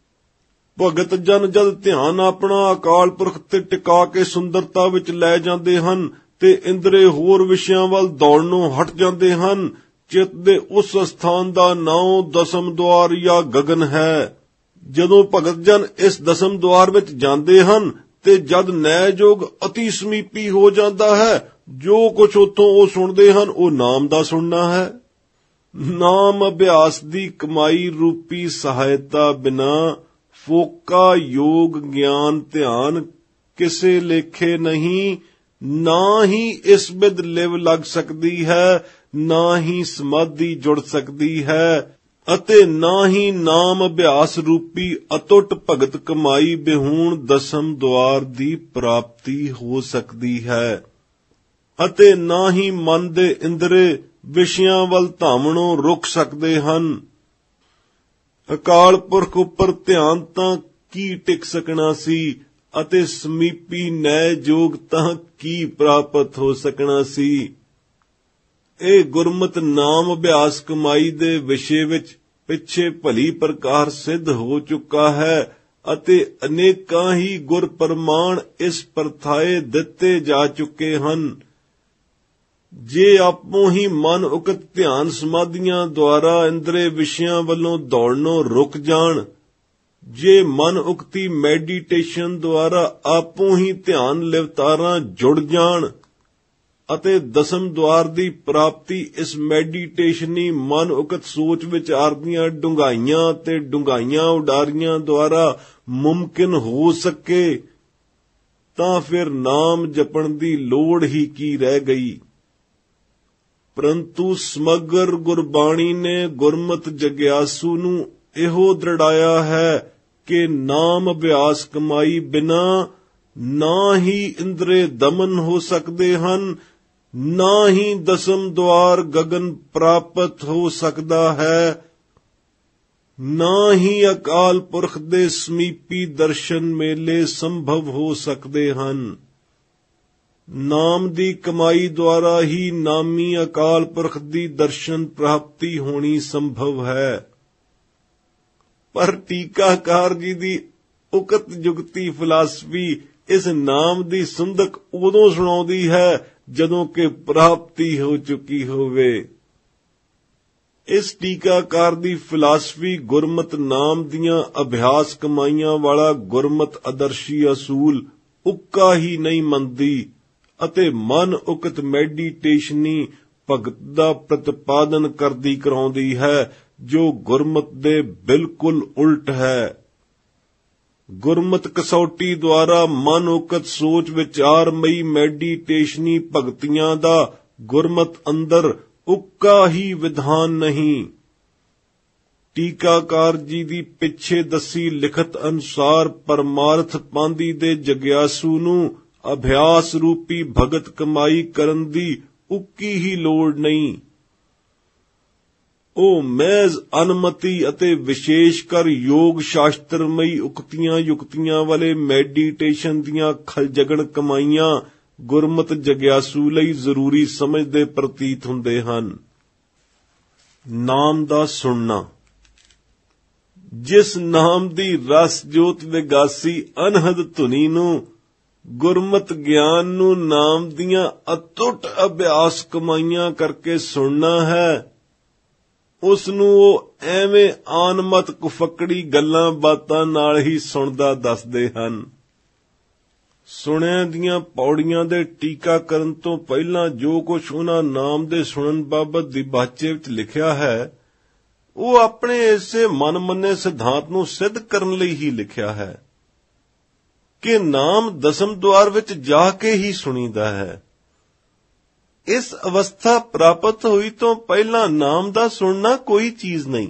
ਭਗਤ ਜਨ ਜਦ ਧਿਆਨ ਆਪਣਾ ਅਕਾਲ ਪੁਰਖ ਤੇ ਟਿਕਾ ਕੇ ਸੁੰਦਰਤਾ ਵਿੱਚ ਲੈ ਜਾਂਦੇ ਹਨ ਤੇ ਇੰਦਰੇ ਹੋਰ ਵਿਸ਼ਿਆਂ ਵੱਲ ਦੌੜਨੋਂ ਹਟ ਜਾਂਦੇ ਹਨ। ਚਿੱਤ ਦੇ ਉਸ ਸਥਾਨ ਦਾ ਨਾਉ ਦਸਮ ਦੁਆਰ ਜਾਂ ਗਗਨ ਹੈ। ਜਦੋਂ ਭਗਤ ਜਨ ਇਸ ਦਸਮ ਦੁਆਰ ਵਿੱਚ ਜਾਂਦੇ ਹਨ ਤੇ ਜਦ ਨੈਯੋਗ ਅਤੀ ਸਮੀਪੀ ਹੋ ਜਾਂਦਾ ਹੈ, ਜੋ ਕੁਝ ਉੱਥੋਂ ਉਹ ਸੁਣਦੇ ਹਨ ਉਹ ਨਾਮ ਦਾ ਸੁਣਨਾ ਹੈ। ਨਾਮ ਅਭਿਆਸ ਦੀ ਕਮਾਈ ਰੂਪੀ ਸਹਾਇਤਾ ਬਿਨਾ ਫੋਕਾ ਯੋਗ ਗਿਆਨ ਧਿਆਨ ਕਿਸੇ ਲੇਖੇ ਨਹੀਂ। ਨਾ ਹੀ ਇਸ ਬਿਦ ਲਿਵ ਲੱਗ ਸਕਦੀ ਹੈ, ਨਾ ਹੀ ਸਮਾਧੀ ਜੁੜ ਸਕਦੀ ਹੈ, ਅਤੇ ਨਾ ਹੀ ਨਾਮ ਅਭਿਆਸ ਰੂਪੀ ਅਟੁੱਟ ਭਗਤ ਕਮਾਈ ਬਿਹੂਣ ਦਸਮ ਦੁਆਰ ਦੀ ਪ੍ਰਾਪਤੀ ਹੋ ਸਕਦੀ ਹੈ, ਅਤੇ ਨਾ ਹੀ ਮਨ ਦੇ ਇੰਦਰੇ ਵਿਸ਼ਿਆਂ ਵੱਲ ਧਾਵਣੋਂ ਰੁਕ ਸਕਦੇ ਹਨ। ਅਕਾਲ ਪੁਰਖ ਉੱਪਰ ਧਿਆਨ ਤਾਂ ਕੀ ਟਿਕ ਸਕਣਾ ਸੀ, ਅਤੇ ਸਮੀਪੀ ਨੈ ਜੋਗ ਤਾਂ ਕੀ ਪ੍ਰਾਪਤ ਹੋ ਸਕਣਾ ਸੀ। ਇਹ ਗੁਰਮਤਿ ਨਾਮ ਅਭਿਆਸ ਕਮਾਈ ਦੇ ਵਿਸ਼ੇ ਵਿੱਚ ਪਿੱਛੇ ਭਲੀ ਪ੍ਰਕਾਰ ਸਿੱਧ ਹੋ ਚੁੱਕਾ ਹੈ, ਅਤੇ ਅਨੇਕਾਂ ਹੀ ਗੁਰ ਪ੍ਰਮਾਣ ਇਸ ਪਰਥਾਏ ਦਿੱਤੇ ਜਾ ਚੁੱਕੇ ਹਨ। ਜੇ ਆਪੋ ਹੀ ਮਨ ਉਕਤ ਧਿਆਨ ਸਮਾਧੀਆਂ ਦੁਆਰਾ ਇੰਦਰੇ ਵਿਸ਼ਿਆਂ ਵੱਲੋਂ ਦੌੜਨੋਂ ਰੁਕ ਜਾਣ, ਜੇ ਮਨ ਉਕਤੀ ਮੈਡੀਟੇਸ਼ਨ ਦੁਆਰਾ ਆਪੋ ਹੀ ਧਿਆਨ ਲਿਵਤਾਰਾਂ ਜੁੜ ਜਾਣ, ਅਤੇ ਦਸਮ ਦੁਆਰ ਦੀ ਪ੍ਰਾਪਤੀ ਇਸ ਮੈਡੀਟੇਸ਼ਨੀ ਮਨ ਉਕਤ ਸੋਚ ਵਿਚਾਰ ਦੀਆਂ ਡੂੰਘਾਈਆਂ ਤੇ ਡੂੰਘਾਈਆਂ ਉਡਾਰੀਆਂ ਦੁਆਰਾ ਮੁਮਕਿਨ ਹੋ ਸਕੇ, ਤਾਂ ਫਿਰ ਨਾਮ ਜਪਣ ਦੀ ਲੋੜ ਹੀ ਕੀ ਰਹਿ ਗਈ। ਪਰੰਤੂ ਸਮਗਰ ਗੁਰਬਾਣੀ ਨੇ ਗੁਰਮਤਿ ਜਗਿਆਸੂ ਨੂੰ ਇਹੋ ਦ੍ਰਿੜਾਇਆ ਹੈ ਕਿ ਨਾਮ ਅਭਿਆਸ ਕਮਾਈ ਬਿਨਾ ਨਾ ਹੀ ਇੰਦਰੇ ਦਮਨ ਹੋ ਸਕਦੇ ਹਨ, ਨਾ ਹੀ ਦਸਮ ਦੁਆਰ ਗਗਨ ਪ੍ਰਾਪਤ ਹੋ ਸਕਦਾ ਹੈ, ਨਾ ਹੀ ਅਕਾਲ ਪੁਰਖ ਦੇ ਸਮੀਪੀ ਦਰਸ਼ਨ ਮੇਲੇ ਸੰਭਵ ਹੋ ਸਕਦੇ ਹਨ। ਨਾਮ ਦੀ ਕਮਾਈ ਦੁਆਰਾ ਹੀ ਨਾਮੀ ਅਕਾਲ ਪੁਰਖ ਦੀ ਦਰਸ਼ਨ ਪ੍ਰਾਪਤੀ ਹੋਣੀ ਸੰਭਵ ਹੈ। ਪਰ ਟੀਕਾਕਾਰ ਜੀ ਦੀ ਉਕਤ ਜੁਗਤੀ ਫਿਲਾਸਫੀ ਇਸ ਨਾਮ ਦੀ ਸੁੰਦਕ ਉਦੋਂ ਸੁਣਾਉਂਦੀ ਹੈ ਜਦੋਂ ਕਿ ਪ੍ਰਾਪਤੀ ਹੋ ਚੁੱਕੀ ਹੋਵੇ। ਇਸ ਟੀਕਾਕਾਰ ਦੀ ਫਿਲਾਸਫੀ ਗੁਰਮਤ ਨਾਮ ਦੀਆਂ ਅਭਿਆਸ ਕਮਾਈਆਂ ਵਾਲਾ ਗੁਰਮਤ ਆਦਰਸ਼ੀ ਅਸੂਲ ਉੱਕਾ ਹੀ ਨਹੀਂ ਮੰਨਦੀ, ਅਤੇ ਮਨ ਉਕਤ ਮੈਡੀਟੇਸ਼ਨੀ ਭਗਤ ਦਾ ਪ੍ਰਤਿਪਾਦਨ ਕਰਦੀ ਕਰਾਉਂਦੀ ਹੈ, ਜੋ ਗੁਰਮਤ ਦੇ ਬਿਲਕੁਲ ਉਲਟ ਹੈ। ਗੁਰਮਤ ਕਸੌਟੀ ਦੁਆਰਾ ਮਨ ਉਕਤ ਸੋਚ ਵਿਚਾਰਮਈ ਮੈਡੀਟੇਸ਼ਨੀ ਭਗਤੀਆਂ ਦਾ ਗੁਰਮਤ ਅੰਦਰ ਉੱਕਾ ਹੀ ਵਿਧਾਨ ਨਹੀਂ। ਟੀਕਾਕਾਰ ਜੀ ਦੀ ਪਿੱਛੇ ਦੱਸੀ ਲਿਖਤ ਅਨੁਸਾਰ ਪਰਮਾਰਥ ਪਾਂਦੀ ਦੇ ਜਗਿਆਸੂ ਨੂੰ ਅਭਿਆਸ ਰੂਪੀ ਭਗਤ ਕਮਾਈ ਕਰਨ ਦੀ ਉੱਕੀ ਹੀ ਲੋੜ ਨਹੀਂ। ਉਹ ਮਹਿਜ਼ ਅਨਮਤੀ ਅਤੇ ਵਿਸ਼ੇਸ਼ ਕਰ ਯੋਗ ਸ਼ਾਸਤਰਮਈ ਉਕਤੀਆਂ ਯੁਕਤੀਆਂ ਵਾਲੇ ਮੈਡੀਟੇਸ਼ਨ ਦੀਆਂ ਖਲਜਗਣ ਕਮਾਈਆਂ ਗੁਰਮਤ ਜਗਿਆਸੂ ਲਈ ਜ਼ਰੂਰੀ ਸਮਝਦੇ ਪ੍ਰਤੀਤ ਹੁੰਦੇ ਹਨ। ਨਾਮ ਦਾ ਸੁਣਨਾ। ਜਿਸ ਨਾਮ ਦੀ ਰਸ ਜੋਤ ਵਿਗਾਸੀ ਅਨਹਦ ਧੁਨੀ ਨੂੰ, ਗੁਰਮਤ ਗਿਆਨ ਨੂੰ ਨਾਮ ਦੀਆਂ ਅਤੁੱਟ ਅਭਿਆਸ ਕਮਾਈਆਂ ਕਰਕੇ ਸੁਣਨਾ ਹੈ, ਉਸ ਨੂੰ ਉਹ ਐਵੇਂ ਆਨਮਤ ਕੁਫਕੜੀ ਗੱਲਾਂ ਬਾਤਾਂ ਨਾਲ ਹੀ ਸੁਣਦਾ ਦੱਸਦੇ ਹਨ। ਸੁਣਿਆਂ ਦੀਆਂ ਪੌੜੀਆਂ ਦੇ ਟੀਕਾ ਕਰਨ ਤੋਂ ਪਹਿਲਾਂ ਜੋ ਕੁਝ ਉਹਨਾਂ ਨਾਮ ਦੇ ਸੁਣਨ ਬਾਬਤ ਦਿਬਾਚੇ ਵਿੱਚ ਲਿਖਿਆ ਹੈ, ਉਹ ਆਪਣੇ ਇਸੇ ਮਨ-ਮੰਨੇ ਸਿਧਾਂਤ ਨੂੰ ਸਿੱਧ ਕਰਨ ਲਈ ਹੀ ਲਿਖਿਆ ਹੈ ਕਿ ਨਾਮ ਦਸਮ ਦੁਆਰ ਵਿੱਚ ਜਾ ਕੇ ਹੀ ਸੁਣੀਦਾ ਹੈ। ਇਸ ਅਵਸਥਾ ਪ੍ਰਾਪਤ ਹੋਈ ਤੋਂ ਪਹਿਲਾਂ ਨਾਮ ਦਾ ਸੁਣਨਾ ਕੋਈ ਚੀਜ਼ ਨਹੀਂ।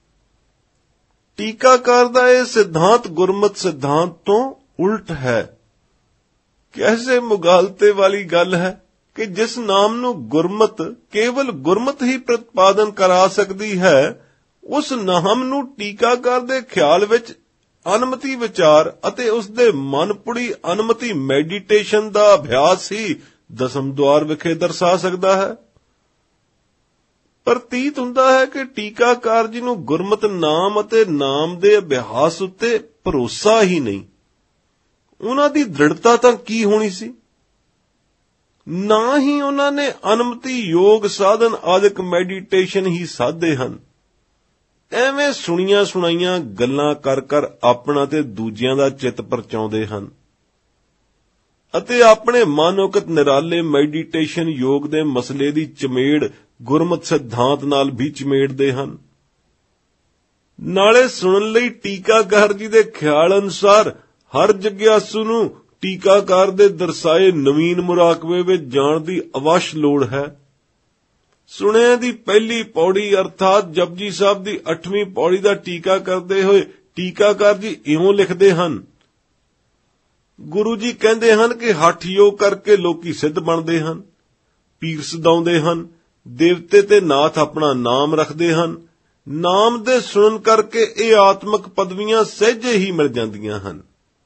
ਟੀਕਾਕਾਰ ਦਾ ਇਹ ਸਿਧਾਂਤ ਗੁਰਮਤਿ ਸਿਧਾਂਤ ਤੋਂ ਉਲਟ ਹੈ। ਕੈਸੇ ਮੁਗਾਲਤੇ ਵਾਲੀ ਗੱਲ ਹੈ ਕਿ ਜਿਸ ਨਾਮ ਨੂੰ ਗੁਰਮਤ ਕੇਵਲ ਗੁਰਮਤ ਹੀ ਪ੍ਰਤਿਪਾਦਨ ਕਰਾ ਸਕਦੀ ਹੈ, ਉਸ ਨਾਮ ਨੂੰ ਟੀਕਾਕਾਰ ਦੇ ਖਿਆਲ ਵਿੱਚ ਅਨਮਤੀ ਵਿਚਾਰ ਅਤੇ ਉਸ ਦੇ ਮਨਪੁੜੀ ਅਨਮਤੀ ਮੈਡੀਟੇਸ਼ਨ ਦਾ ਅਭਿਆਸ ਹੀ ਦਸਮ ਦੁਆਰ ਵਿਖੇ ਦਰਸਾ ਸਕਦਾ ਹੈ। ਪ੍ਰਤੀਤ ਹੁੰਦਾ ਹੈ ਕਿ ਟੀਕਾਕਾਰ ਜੀ ਨੂੰ ਗੁਰਮਤਿ ਨਾਮ ਅਤੇ ਨਾਮ ਦੇ ਅਭਿਆਸ ਉੱਤੇ ਭਰੋਸਾ ਹੀ ਨਹੀਂ। ਉਹਨਾਂ ਦੀ ਦ੍ਰਿੜਤਾ ਤਾਂ ਕੀ ਹੋਣੀ ਸੀ? ਨਾ ਹੀ ਉਹਨਾਂ ਨੇ ਅਨਮਤੀ ਯੋਗ ਸਾਧਨ ਆਦਿਕ ਮੈਡੀਟੇਸ਼ਨ ਹੀ ਸਾਧੇ ਹਨ। ਐਵੇਂ ਸੁਣੀਆਂ ਸੁਣਾਈਆਂ ਗੱਲਾਂ ਕਰ ਕਰ ਆਪਣਾ ਤੇ ਦੂਜਿਆਂ ਦਾ ਚਿੱਤ ਪਰਚਾਉਂਦੇ ਹਨ ਅਤੇ ਆਪਣੇ ਮਨੋਕਤ ਨਿਰਾਲੇ ਮੈਡੀਟੇਸ਼ਨ ਯੋਗ ਦੇ ਮਸਲੇ ਦੀ ਚਮੇੜ ਗੁਰਮਤਿ ਸਿਧਾਂਤ ਨਾਲ ਵੀ ਚਮੇੜਦੇ ਹਨ। ਨਾਲੇ ਸੁਣਨ ਲਈ ਟੀਕਾਕਾਰ ਜੀ ਦੇ ਖਿਆਲ ਅਨੁਸਾਰ ਹਰ ਜਗਿਆਸੂ ਨੂੰ ਟੀਕਾਕਾਰ ਦੇ ਦਰਸਾਏ ਨਵੀਨ ਮੁਰਾਕਬੇ ਵਿੱਚ ਜਾਣ ਦੀ ਅਵਸ਼ ਲੋੜ ਹੈ। ਸੁਣਿਆਂ ਦੀ ਪਹਿਲੀ ਪੌੜੀ ਅਰਥਾਤ ਜਪਜੀ ਸਾਹਿਬ ਦੀ 8ਵੀਂ ਪੌੜੀ ਦਾ ਟੀਕਾ ਕਰਦੇ ਹੋਏ ਟੀਕਾਕਾਰ ਜੀ ਇਉਂ ਲਿਖਦੇ ਹਨ। ਗੁਰੂ ਜੀ ਕਹਿੰਦੇ ਹਨ ਕਿ ਹਠ ਯੋਗ ਕਰਕੇ ਲੋਕੀ ਸਿੱਧ ਬਣਦੇ ਹਨ, ਪੀਰ ਸਦਾਉਂਦੇ ਹਨ, ਦੇਵਤੇ ਤੇ ਨਾਥ ਆਪਣਾ ਨਾਮ ਰੱਖਦੇ ਹਨ। ਨਾਮ ਦੇ ਸੁਣਨ ਕਰਕੇ ਇਹ ਆਤਮਿਕ ਪਦਵੀਆਂ ਸਹਿਜੇ ਹੀ ਮਿਲ ਜਾਂਦੀਆਂ ਹਨ।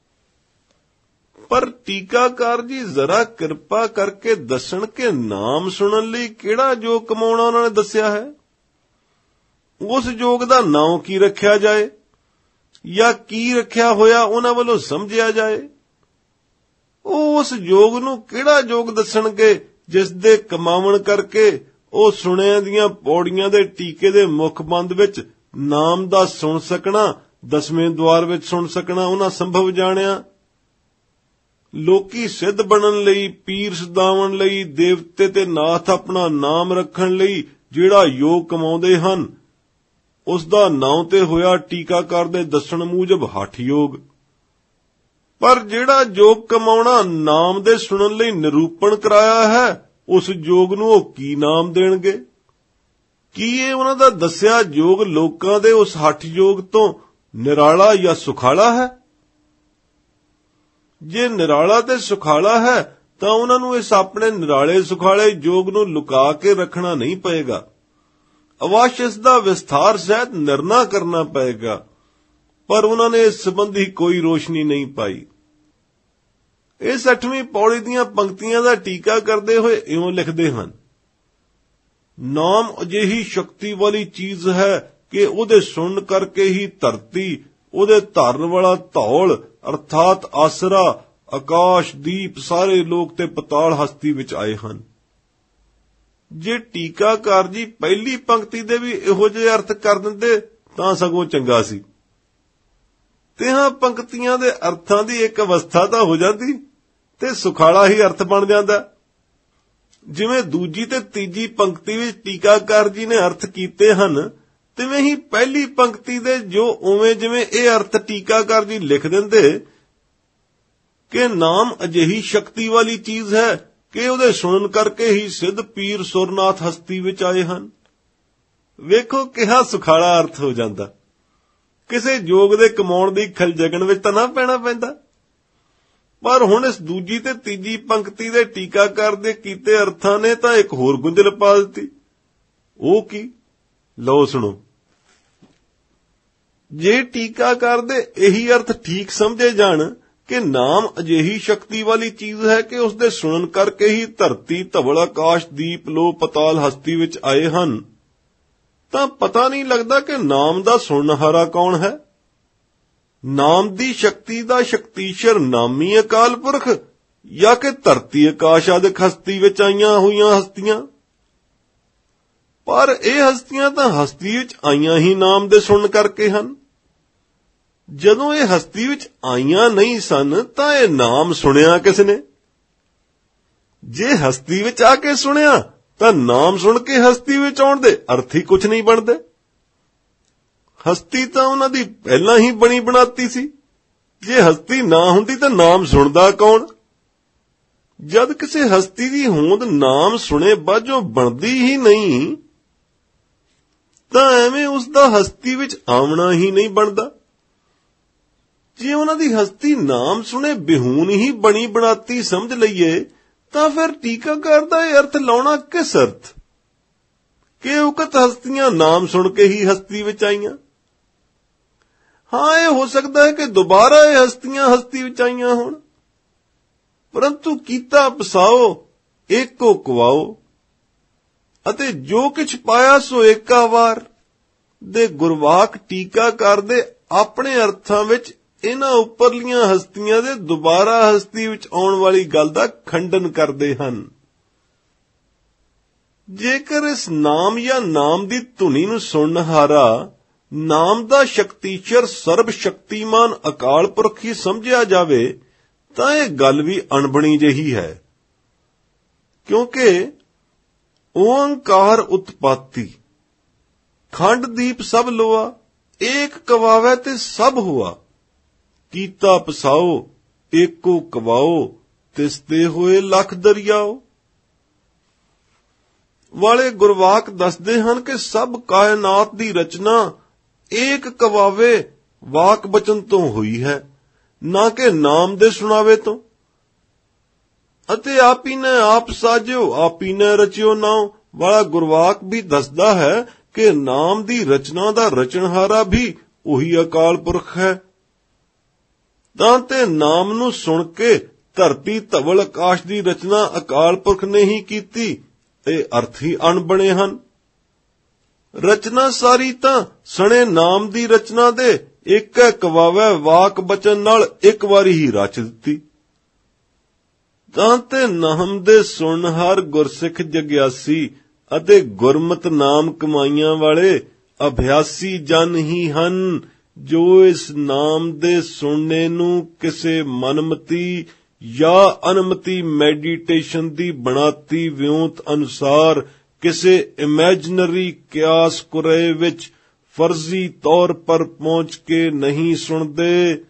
ਪਰ ਟੀਕਾਕਾਰ ਜੀ ਜ਼ਰਾ ਕਿਰਪਾ ਕਰਕੇ ਦੱਸਣ ਕਿ ਨਾਮ ਸੁਣਨ ਲਈ ਕਿਹੜਾ ਯੋਗ ਕਮਾਉਣਾ ਉਹਨਾਂ ਨੇ ਦੱਸਿਆ ਹੈ। ਉਸ ਯੋਗ ਦਾ ਨਾਮ ਕੀ ਰੱਖਿਆ ਜਾਏ ਜਾਂ ਕੀ ਰੱਖਿਆ ਹੋਇਆ ਉਹਨਾਂ ਵੱਲੋਂ ਸਮਝਿਆ ਜਾਏ। ਉਹ ਉਸ ਯੋਗ ਨੂੰ ਕਿਹੜਾ ਯੋਗ ਦੱਸਣਗੇ ਜਿਸ ਦੇ ਕਮਾਵਣ ਕਰਕੇ ਉਹ ਸੁਣਿਆਂ ਦੀਆਂ ਪੌੜੀਆਂ ਦੇ ਟੀਕੇ ਦੇ ਮੁੱਖ ਬੰਦ ਵਿੱਚ ਨਾਮ ਦਾ ਸੁਣ ਸਕਣਾ, ਦਸਵੇਂ ਦੁਆਰ ਵਿੱਚ ਸੁਣ ਸਕਣਾ ਉਹਨਾਂ ਸੰਭਵ ਜਾਣਿਆ। ਲੋਕੀ ਸਿੱਧ ਬਣਨ ਲਈ, ਪੀਰ ਸਦਾਵਣ ਲਈ, ਦੇਵਤੇ ਤੇ ਨਾਥ ਆਪਣਾ ਨਾਮ ਰੱਖਣ ਲਈ ਜਿਹੜਾ ਯੋਗ ਕਮਾਉਂਦੇ ਹਨ, ਉਸ ਦਾ ਨਾਮ ਤੇ ਹੋਇਆ ਟੀਕਾਕਾਰ ਦੇ ਦੱਸਣ ਮੂਜਬ ਹਠ ਯੋਗ। ਪਰ ਜਿਹੜਾ ਯੋਗ ਕਮਾਉਣਾ ਨਾਮ ਦੇ ਸੁਣਨ ਲਈ ਨਿਰੂਪਣ ਕਰਾਇਆ ਹੈ, ਉਸ ਯੋਗ ਨੂੰ ਉਹ ਕੀ ਨਾਮ ਦੇਣਗੇ? ਕੀ ਇਹ ਉਹਨਾਂ ਦਾ ਦੱਸਿਆ ਯੋਗ ਲੋਕਾਂ ਦੇ ਉਸ ਹਠ ਯੋਗ ਤੋਂ ਨਿਰਾਲਾ ਜਾਂ ਸੁਖਾਲਾ ਹੈ? ਜੇ ਨਿਰਾਲਾ ਤੇ ਸੁਖਾਲਾ ਹੈ ਤਾਂ ਉਹਨਾਂ ਨੂੰ ਇਸ ਆਪਣੇ ਨਿਰਾਲੇ ਸੁਖਾਲੇ ਯੋਗ ਨੂੰ ਲੁਕਾ ਕੇ ਰੱਖਣਾ ਨਹੀਂ ਪਏਗਾ। ਅਵਸ਼ ਇਸ ਦਾ ਵਿਸਥਾਰ ਸਹਿਤ ਨਿਰਣਾ ਕਰਨਾ ਪਏਗਾ, ਪਰ ਉਹਨਾਂ ਨੇ ਇਸ ਸੰਬੰਧੀ ਕੋਈ ਰੋਸ਼ਨੀ ਨਹੀਂ ਪਾਈ। ਇਸ 8ਵੀਂ ਪੌੜੀ ਦੀਆਂ ਪੰਕਤੀਆਂ ਦਾ ਟੀਕਾ ਕਰਦੇ ਹੋਏ ਇਉਂ ਲਿਖਦੇ ਹਨ। ਨਾਮ ਅਜਿਹੀ ਸ਼ਕਤੀ ਵਾਲੀ ਚੀਜ਼ ਹੈ ਕਿ ਉਹਦੇ ਸੁਣਨ ਕਰਕੇ ਹੀ ਧਰਤੀ, ਉਹਦੇ ਧਰਨ ਵਾਲਾ ਧੌਲ ਅਰਥਾਤ ਆਸਰਾ, ਆਕਾਸ਼, ਦੀਪ ਸਾਰੇ ਲੋਕ ਤੇ ਪਤਾਲ ਹਸਤੀ ਵਿੱਚ ਆਏ ਹਨ। ਜੇ ਟੀਕਾਕਾਰ ਜੀ ਪਹਿਲੀ ਪੰਕਤੀ ਦੇ ਵੀ ਇਹੋ ਜਿਹੇ ਅਰਥ ਕਰ ਦਿੰਦੇ ਤਾਂ ਸਗੋਂ ਚੰਗਾ ਸੀ। ਤਿਹਾਂ ਪੰਕਤੀਆਂ ਦੇ ਅਰਥਾਂ ਦੀ ਇੱਕ ਅਵਸਥਾ ਤਾਂ ਹੋ ਜਾਂਦੀ ਤੇ ਸੁਖਾਲਾ ਹੀ ਅਰਥ ਬਣ ਜਾਂਦਾ। ਜਿਵੇਂ ਦੂਜੀ ਤੇ ਤੀਜੀ ਪੰਕਤੀ ਵਿੱਚ ਟੀਕਾਕਾਰ ਜੀ ਨੇ ਅਰਥ ਕੀਤੇ ਹਨ, ਤਿਵੇਂ ਹੀ ਪਹਿਲੀ ਪੰਕਤੀ ਦੇ ਜੋ ਉਵੇਂ ਜਿਵੇਂ ਇਹ ਅਰਥ ਟੀਕਾਕਾਰ ਜੀ ਲਿਖ ਦਿੰਦੇ ਕਿ ਨਾਮ ਅਜਿਹੀ ਸ਼ਕਤੀ ਵਾਲੀ ਚੀਜ਼ ਹੈ ਕਿ ਉਹਦੇ ਸੁਣਨ ਕਰਕੇ ਹੀ ਸਿੱਧ ਪੀਰ ਸੁਰਨਾਥ ਹਸਤੀ ਵਿੱਚ ਆਏ ਹਨ। ਵੇਖੋ ਕਿਹਾ ਸੁਖਾਲਾ ਅਰਥ ਹੋ ਜਾਂਦਾ। ਕਿਸੇ ਯੋਗ ਦੇ ਕਮਾਉਣ ਦੀ ਖਲਜਗਣ ਵਿੱਚ ਤਾਂ ਨਾ ਪੈਣਾ ਪੈਂਦਾ। ਪਰ ਹੁਣ ਇਸ ਦੂਜੀ ਤੇ ਤੀਜੀ ਪੰਕਤੀ ਦੇ ਟੀਕਾਕਾਰ ਦੇ ਕੀਤੇ ਅਰਥਾਂ ਨੇ ਤਾਂ ਇੱਕ ਹੋਰ ਗੁੰਝਲ ਪਾ ਦਿੱਤੀ। ਉਹ ਕੀ? ਲਓ ਸੁਣੋ। ਜੇ ਟੀਕਾਕਾਰ ਦੇ ਇਹੀ ਅਰਥ ਠੀਕ ਸਮਝੇ ਜਾਣ ਕਿ ਨਾਮ ਅਜਿਹੀ ਸ਼ਕਤੀ ਵਾਲੀ ਚੀਜ਼ ਹੈ ਕਿ ਉਸ ਦੇ ਸੁਣਨ ਕਰਕੇ ਹੀ ਧਰਤੀ, ਧਵਲ, ਆਕਾਸ਼, ਦੀਪ, ਲੋ, ਪਤਾਲ ਹਸਤੀ ਵਿੱਚ ਆਏ ਹਨ, ਤਾਂ ਪਤਾ ਨਹੀਂ ਲੱਗਦਾ ਕਿ ਨਾਮ ਦਾ ਸੁਣਨਹਾਰਾ ਕੌਣ ਹੈ। ਨਾਮ ਦੀ ਸ਼ਕਤੀ ਦਾ ਸ਼ਕਤੀਸ਼ਰ ਨਾਮੀ ਅਕਾਲ ਪੁਰਖ ਜਾਂ ਕਿ ਧਰਤੀ, ਆਕਾਸ਼ ਆਦਿਕ ਹਸਤੀ ਵਿੱਚ ਆਈਆਂ ਹੋਈਆਂ ਹਸਤੀਆਂ। ਪਰ ਇਹ ਹਸਤੀਆਂ ਤਾਂ ਹਸਤੀ ਵਿੱਚ ਆਈਆਂ ਹੀ ਨਾਮ ਦੇ ਸੁਣਨ ਕਰਕੇ ਹਨ। ਜਦੋਂ ਇਹ ਹਸਤੀ ਵਿੱਚ ਆਈਆਂ ਨਹੀਂ ਸਨ ਤਾਂ ਇਹ ਨਾਮ ਸੁਣਿਆ ਕਿਸ ਨੇ? ਜੇ ਹਸਤੀ ਵਿੱਚ ਆ ਕੇ ਸੁਣਿਆ ਤਾਂ ਨਾਮ ਸੁਣ ਕੇ ਹਸਤੀ ਵਿੱਚ ਆਉਣ ਦੇ ਅਰਥ ਹੀ ਕੁਝ ਨਹੀਂ ਬਣਦੇ। ਹਸਤੀ ਤਾਂ ਉਹਨਾਂ ਦੀ ਪਹਿਲਾਂ ਹੀ ਬਣੀ ਬਣਾਤੀ ਸੀ। ਜੇ ਹਸਤੀ ਨਾ ਹੁੰਦੀ ਤਾਂ ਨਾਮ ਸੁਣਦਾ ਕੌਣ? ਜਦ ਕਿਸੇ ਹਸਤੀ ਦੀ ਹੋਂਦ ਨਾਮ ਸੁਣੇ ਬਾਝੋਂ ਬਣਦੀ ਹੀ ਨਹੀਂ, ਤਾਂ ਐਵੇਂ ਉਸ ਦਾ ਹਸਤੀ ਵਿੱਚ ਆਉਣਾ ਹੀ ਨਹੀਂ ਬਣਦਾ। ਜੇ ਉਹਨਾਂ ਦੀ ਹਸਤੀ ਨਾਮ ਸੁਣੇ ਬਿਹੂਨ ਹੀ ਬਣੀ ਬਣਾਤੀ ਸਮਝ ਲਈਏ, ਤਾਂ ਫਿਰ ਟੀਕਾਕਾਰ ਦਾ ਇਹ ਅਰਥ ਲਾਉਣਾ ਕਿਸ ਅਰਥ ਕਿ ਉਕਤ ਹਸਤੀਆਂ ਨਾਮ ਸੁਣ ਕੇ ਹੀ ਹਸਤੀ ਵਿੱਚ ਆਈਆਂ। ਹਾਂ, ਇਹ ਹੋ ਸਕਦਾ ਹੈ ਕਿ ਦੁਬਾਰਾ ਇਹ ਹਸਤੀਆਂ ਹਸਤੀ ਵਿੱਚ ਆਈਆਂ ਹੋਣ, ਪਰੰਤੂ ਕੀਤਾ ਪਸਾਓ ਏਕੋ ਕਵਾਓ, ਅਤੇ ਜੋ ਕਿਛ ਪਾਇਆ ਸੋ ਏਕਾ ਵਾਰ ਦੇ ਗੁਰਵਾਕ ਟੀਕਾਕਾਰ ਦੇ ਆਪਣੇ ਅਰਥਾਂ ਵਿੱਚ ਇਹਨਾਂ ਉੱਪਰਲੀਆਂ ਹਸਤੀਆਂ ਦੇ ਦੁਬਾਰਾ ਹਸਤੀ ਵਿੱਚ ਆਉਣ ਵਾਲੀ ਗੱਲ ਦਾ ਖੰਡਨ ਕਰਦੇ ਹਨ। ਜੇਕਰ ਇਸ ਨਾਮ ਜਾਂ ਨਾਮ ਦੀ ਧੁਨੀ ਨੂੰ ਸੁਣਨਹਾਰਾ ਨਾਮ ਦਾ ਸ਼ਕਤੀਸ਼ਰ ਸਰਬ ਸ਼ਕਤੀਮਾਨ ਅਕਾਲ ਪੁਰਖ ਹੀ ਸਮਝਿਆ ਜਾਵੇ, ਤਾਂ ਇਹ ਗੱਲ ਵੀ ਅਣਬਣੀ ਜਿਹੀ ਹੈ, ਕਿਉਂਕਿ ਓੰਕਾਰ ਉਤਪਾਤੀ ਖੰਡ ਦੀਪ ਸਭ ਲੋਆ, ਏਕ ਕਵਾਵੇ ਤੇ ਸਭ ਹੁਆ, ਕੀਤਾ ਪਸਾਓ ਏਕੋ ਕਵਾਓ, ਤਿਸਤੇ ਹੋਏ ਲੱਖ ਦਰਿਆਓ ਵਾਲੇ ਗੁਰਵਾਕ ਦੱਸਦੇ ਹਨ ਕਿ ਸਭ ਕਾਇਨਾਤ ਦੀ ਰਚਨਾ ਏਕ ਕਵਾਵੇ ਵਾਕ ਬਚਨ ਤੋਂ ਹੋਈ ਹੈ, ਨਾ ਕਿ ਨਾਮ ਦੇ ਸੁਣਾਵੇ ਤੋਂ। ਅਤੇ ਆਪੀ ਨੇ ਆਪ ਸਾਜਿਓ ਆਪੀ ਨੇ ਰਚਿਓ ਨਾਉ ਵਾਲਾ ਗੁਰਵਾਕ ਵੀ ਦੱਸਦਾ ਹੈ ਕਿ ਨਾਮ ਦੀ ਰਚਨਾ ਦਾ ਰਚਨਹਾਰਾ ਵੀ ਉਹੀ ਅਕਾਲ ਪੁਰਖ ਹੈ। ਤਾਂ ਤੇ ਨਾਮ ਨੂੰ ਸੁਣ ਕੇ ਧਰਤੀ ਧਵਲ ਆਕਾਸ਼ ਦੀ ਰਚਨਾ ਅਕਾਲ ਪੁਰਖ ਨੇ ਹੀ ਕੀਤੀ, ਇਹ ਅਰਥ ਹੀ ਅਣਬਣੇ ਹਨ। ਰਚਨਾ ਸਾਰੀ ਤਾਂ ਸਣੇ ਨਾਮ ਦੀ ਰਚਨਾ ਦੇ ਇੱਕ ਕਵਾਵੇ ਵਾਕ ਬਚਨ ਨਾਲ ਇੱਕ ਵਾਰੀ ਹੀ ਰਚ ਦਿੱਤੀ। ਤਾਂ ਤੇ ਨਾਮ ਦੇ ਸੁਣਨਹਾਰ ਗੁਰਸਿੱਖ ਜਗਿਆਸੀ ਅਤੇ ਗੁਰਮਤ ਨਾਮ ਕਮਾਈਆਂ ਵਾਲੇ ਅਭਿਆਸੀ ਜਨ ਹੀ ਹਨ, ਜੋ ਇਸ ਨਾਮ ਦੇ ਸੁਣਨੇ ਨੂੰ ਕਿਸੇ ਮਨਮਤੀ ਜਾਂ ਅਨਮਤੀ ਮੈਡੀਟੇਸ਼ਨ ਦੀ ਬਣਾਤੀ ਵਿਉਂਤ ਅਨੁਸਾਰ ਕਿਸੇ ਇਮੈਜਨਰੀ ਕਿਆਸ ਕੁਰੇ ਵਿੱਚ ਫਰਜ਼ੀ ਤੌਰ ਪਰ ਪਹੁੰਚ ਕੇ ਨਹੀਂ ਸੁਣਦੇ,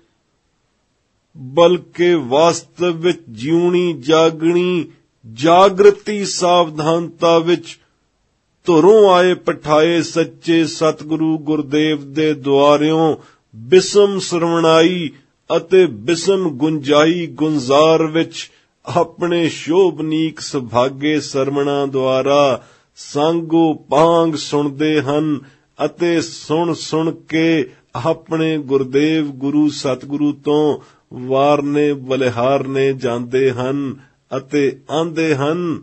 ਬਲਕਿ ਵਾਸਤਵ ਵਿੱਚ ਜਿਉਣੀ ਜਾਗਣੀ ਜਾਗਰਤੀ ਸਾਵਧਾਨਤਾ ਵਿੱਚ ਧੁਰੋਂ ਆਏ ਪਠਾਏ ਸੱਚੇ ਸਤਿਗੁਰੂ ਗੁਰਦੇਵ ਦੇ ਦੁਆਰਿਓਂ ਬਿਸਮ ਸਰਵਣਾਈ ਅਤੇ ਬਿਸਮ ਗੁੰਜਾਈ ਗੁੰਜ਼ਾਰ ਵਿੱਚ ਆਪਣੇ ਸ਼ੋਭਨੀਕ ਸੁਭਾਗੇ ਸਰਵਣਾ ਦੁਆਰਾ ਸੰਗੋ ਪਾਂਗ ਸੁਣਦੇ ਹਨ ਅਤੇ ਸੁਣ ਕੇ ਆਪਣੇ ਗੁਰਦੇਵ ਗੁਰੂ ਸਤਿਗੁਰੂ ਤੋਂ ਵਾਰਨੇ ਬਲਿਹਾਰਨੇ ਜਾਂਦੇ ਹਨ ਅਤੇ ਆਂਦੇ ਹਨ,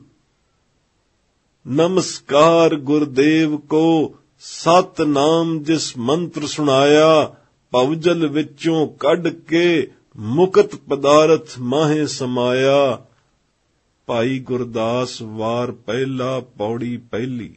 ਨਮਸਕਾਰ ਗੁਰਦੇਵ ਕੋ ਸਤਨਾਮ ਜਿਸ ਮੰਤਰ ਸੁਣਾਇਆ, ਭਵਜਲ ਵਿੱਚੋਂ ਕੱਢ ਕੇ ਮੁਕਤ ਪਦਾਰਥ ਮਾਹੇ ਸਮਾਇਆ। ਭਾਈ ਗੁਰਦਾਸ ਵਾਰ ਪਹਿਲਾ ਪੌੜੀ ਪਹਿਲੀ।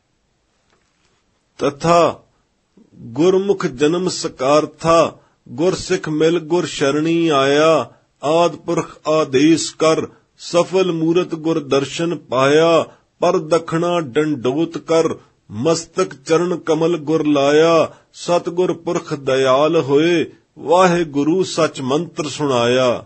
ਤਥਾ ਗੁਰਮੁਖ ਜਨਮ ਸਕਾਰਥਾ, ਗੁਰਸਿੱਖ ਮਿਲ ਗੁਰ ਸ਼ਰਣੀ ਆਇਆ, ਆਦ ਪੁਰਖ ਆਦੇਸ਼ ਕਰ ਸਫਲ ਮੂਰਤ ਗੁਰ ਦਰਸ਼ਨ ਪਾਇਆ, ਪਰ ਦਖਣਾ ਡੰਡੋਤ ਕਰ ਮਸਤਕ ਚਰਨ ਕਮਲ ਗੁਰ ਲਾਇਆ, ਸਤਿਗੁਰ ਪੁਰਖ ਦਇਆਲ ਹੋਏ ਵਾਹਿਗੁਰੂ ਸਚ ਮੰਤਰ ਸੁਣਾਇਆ।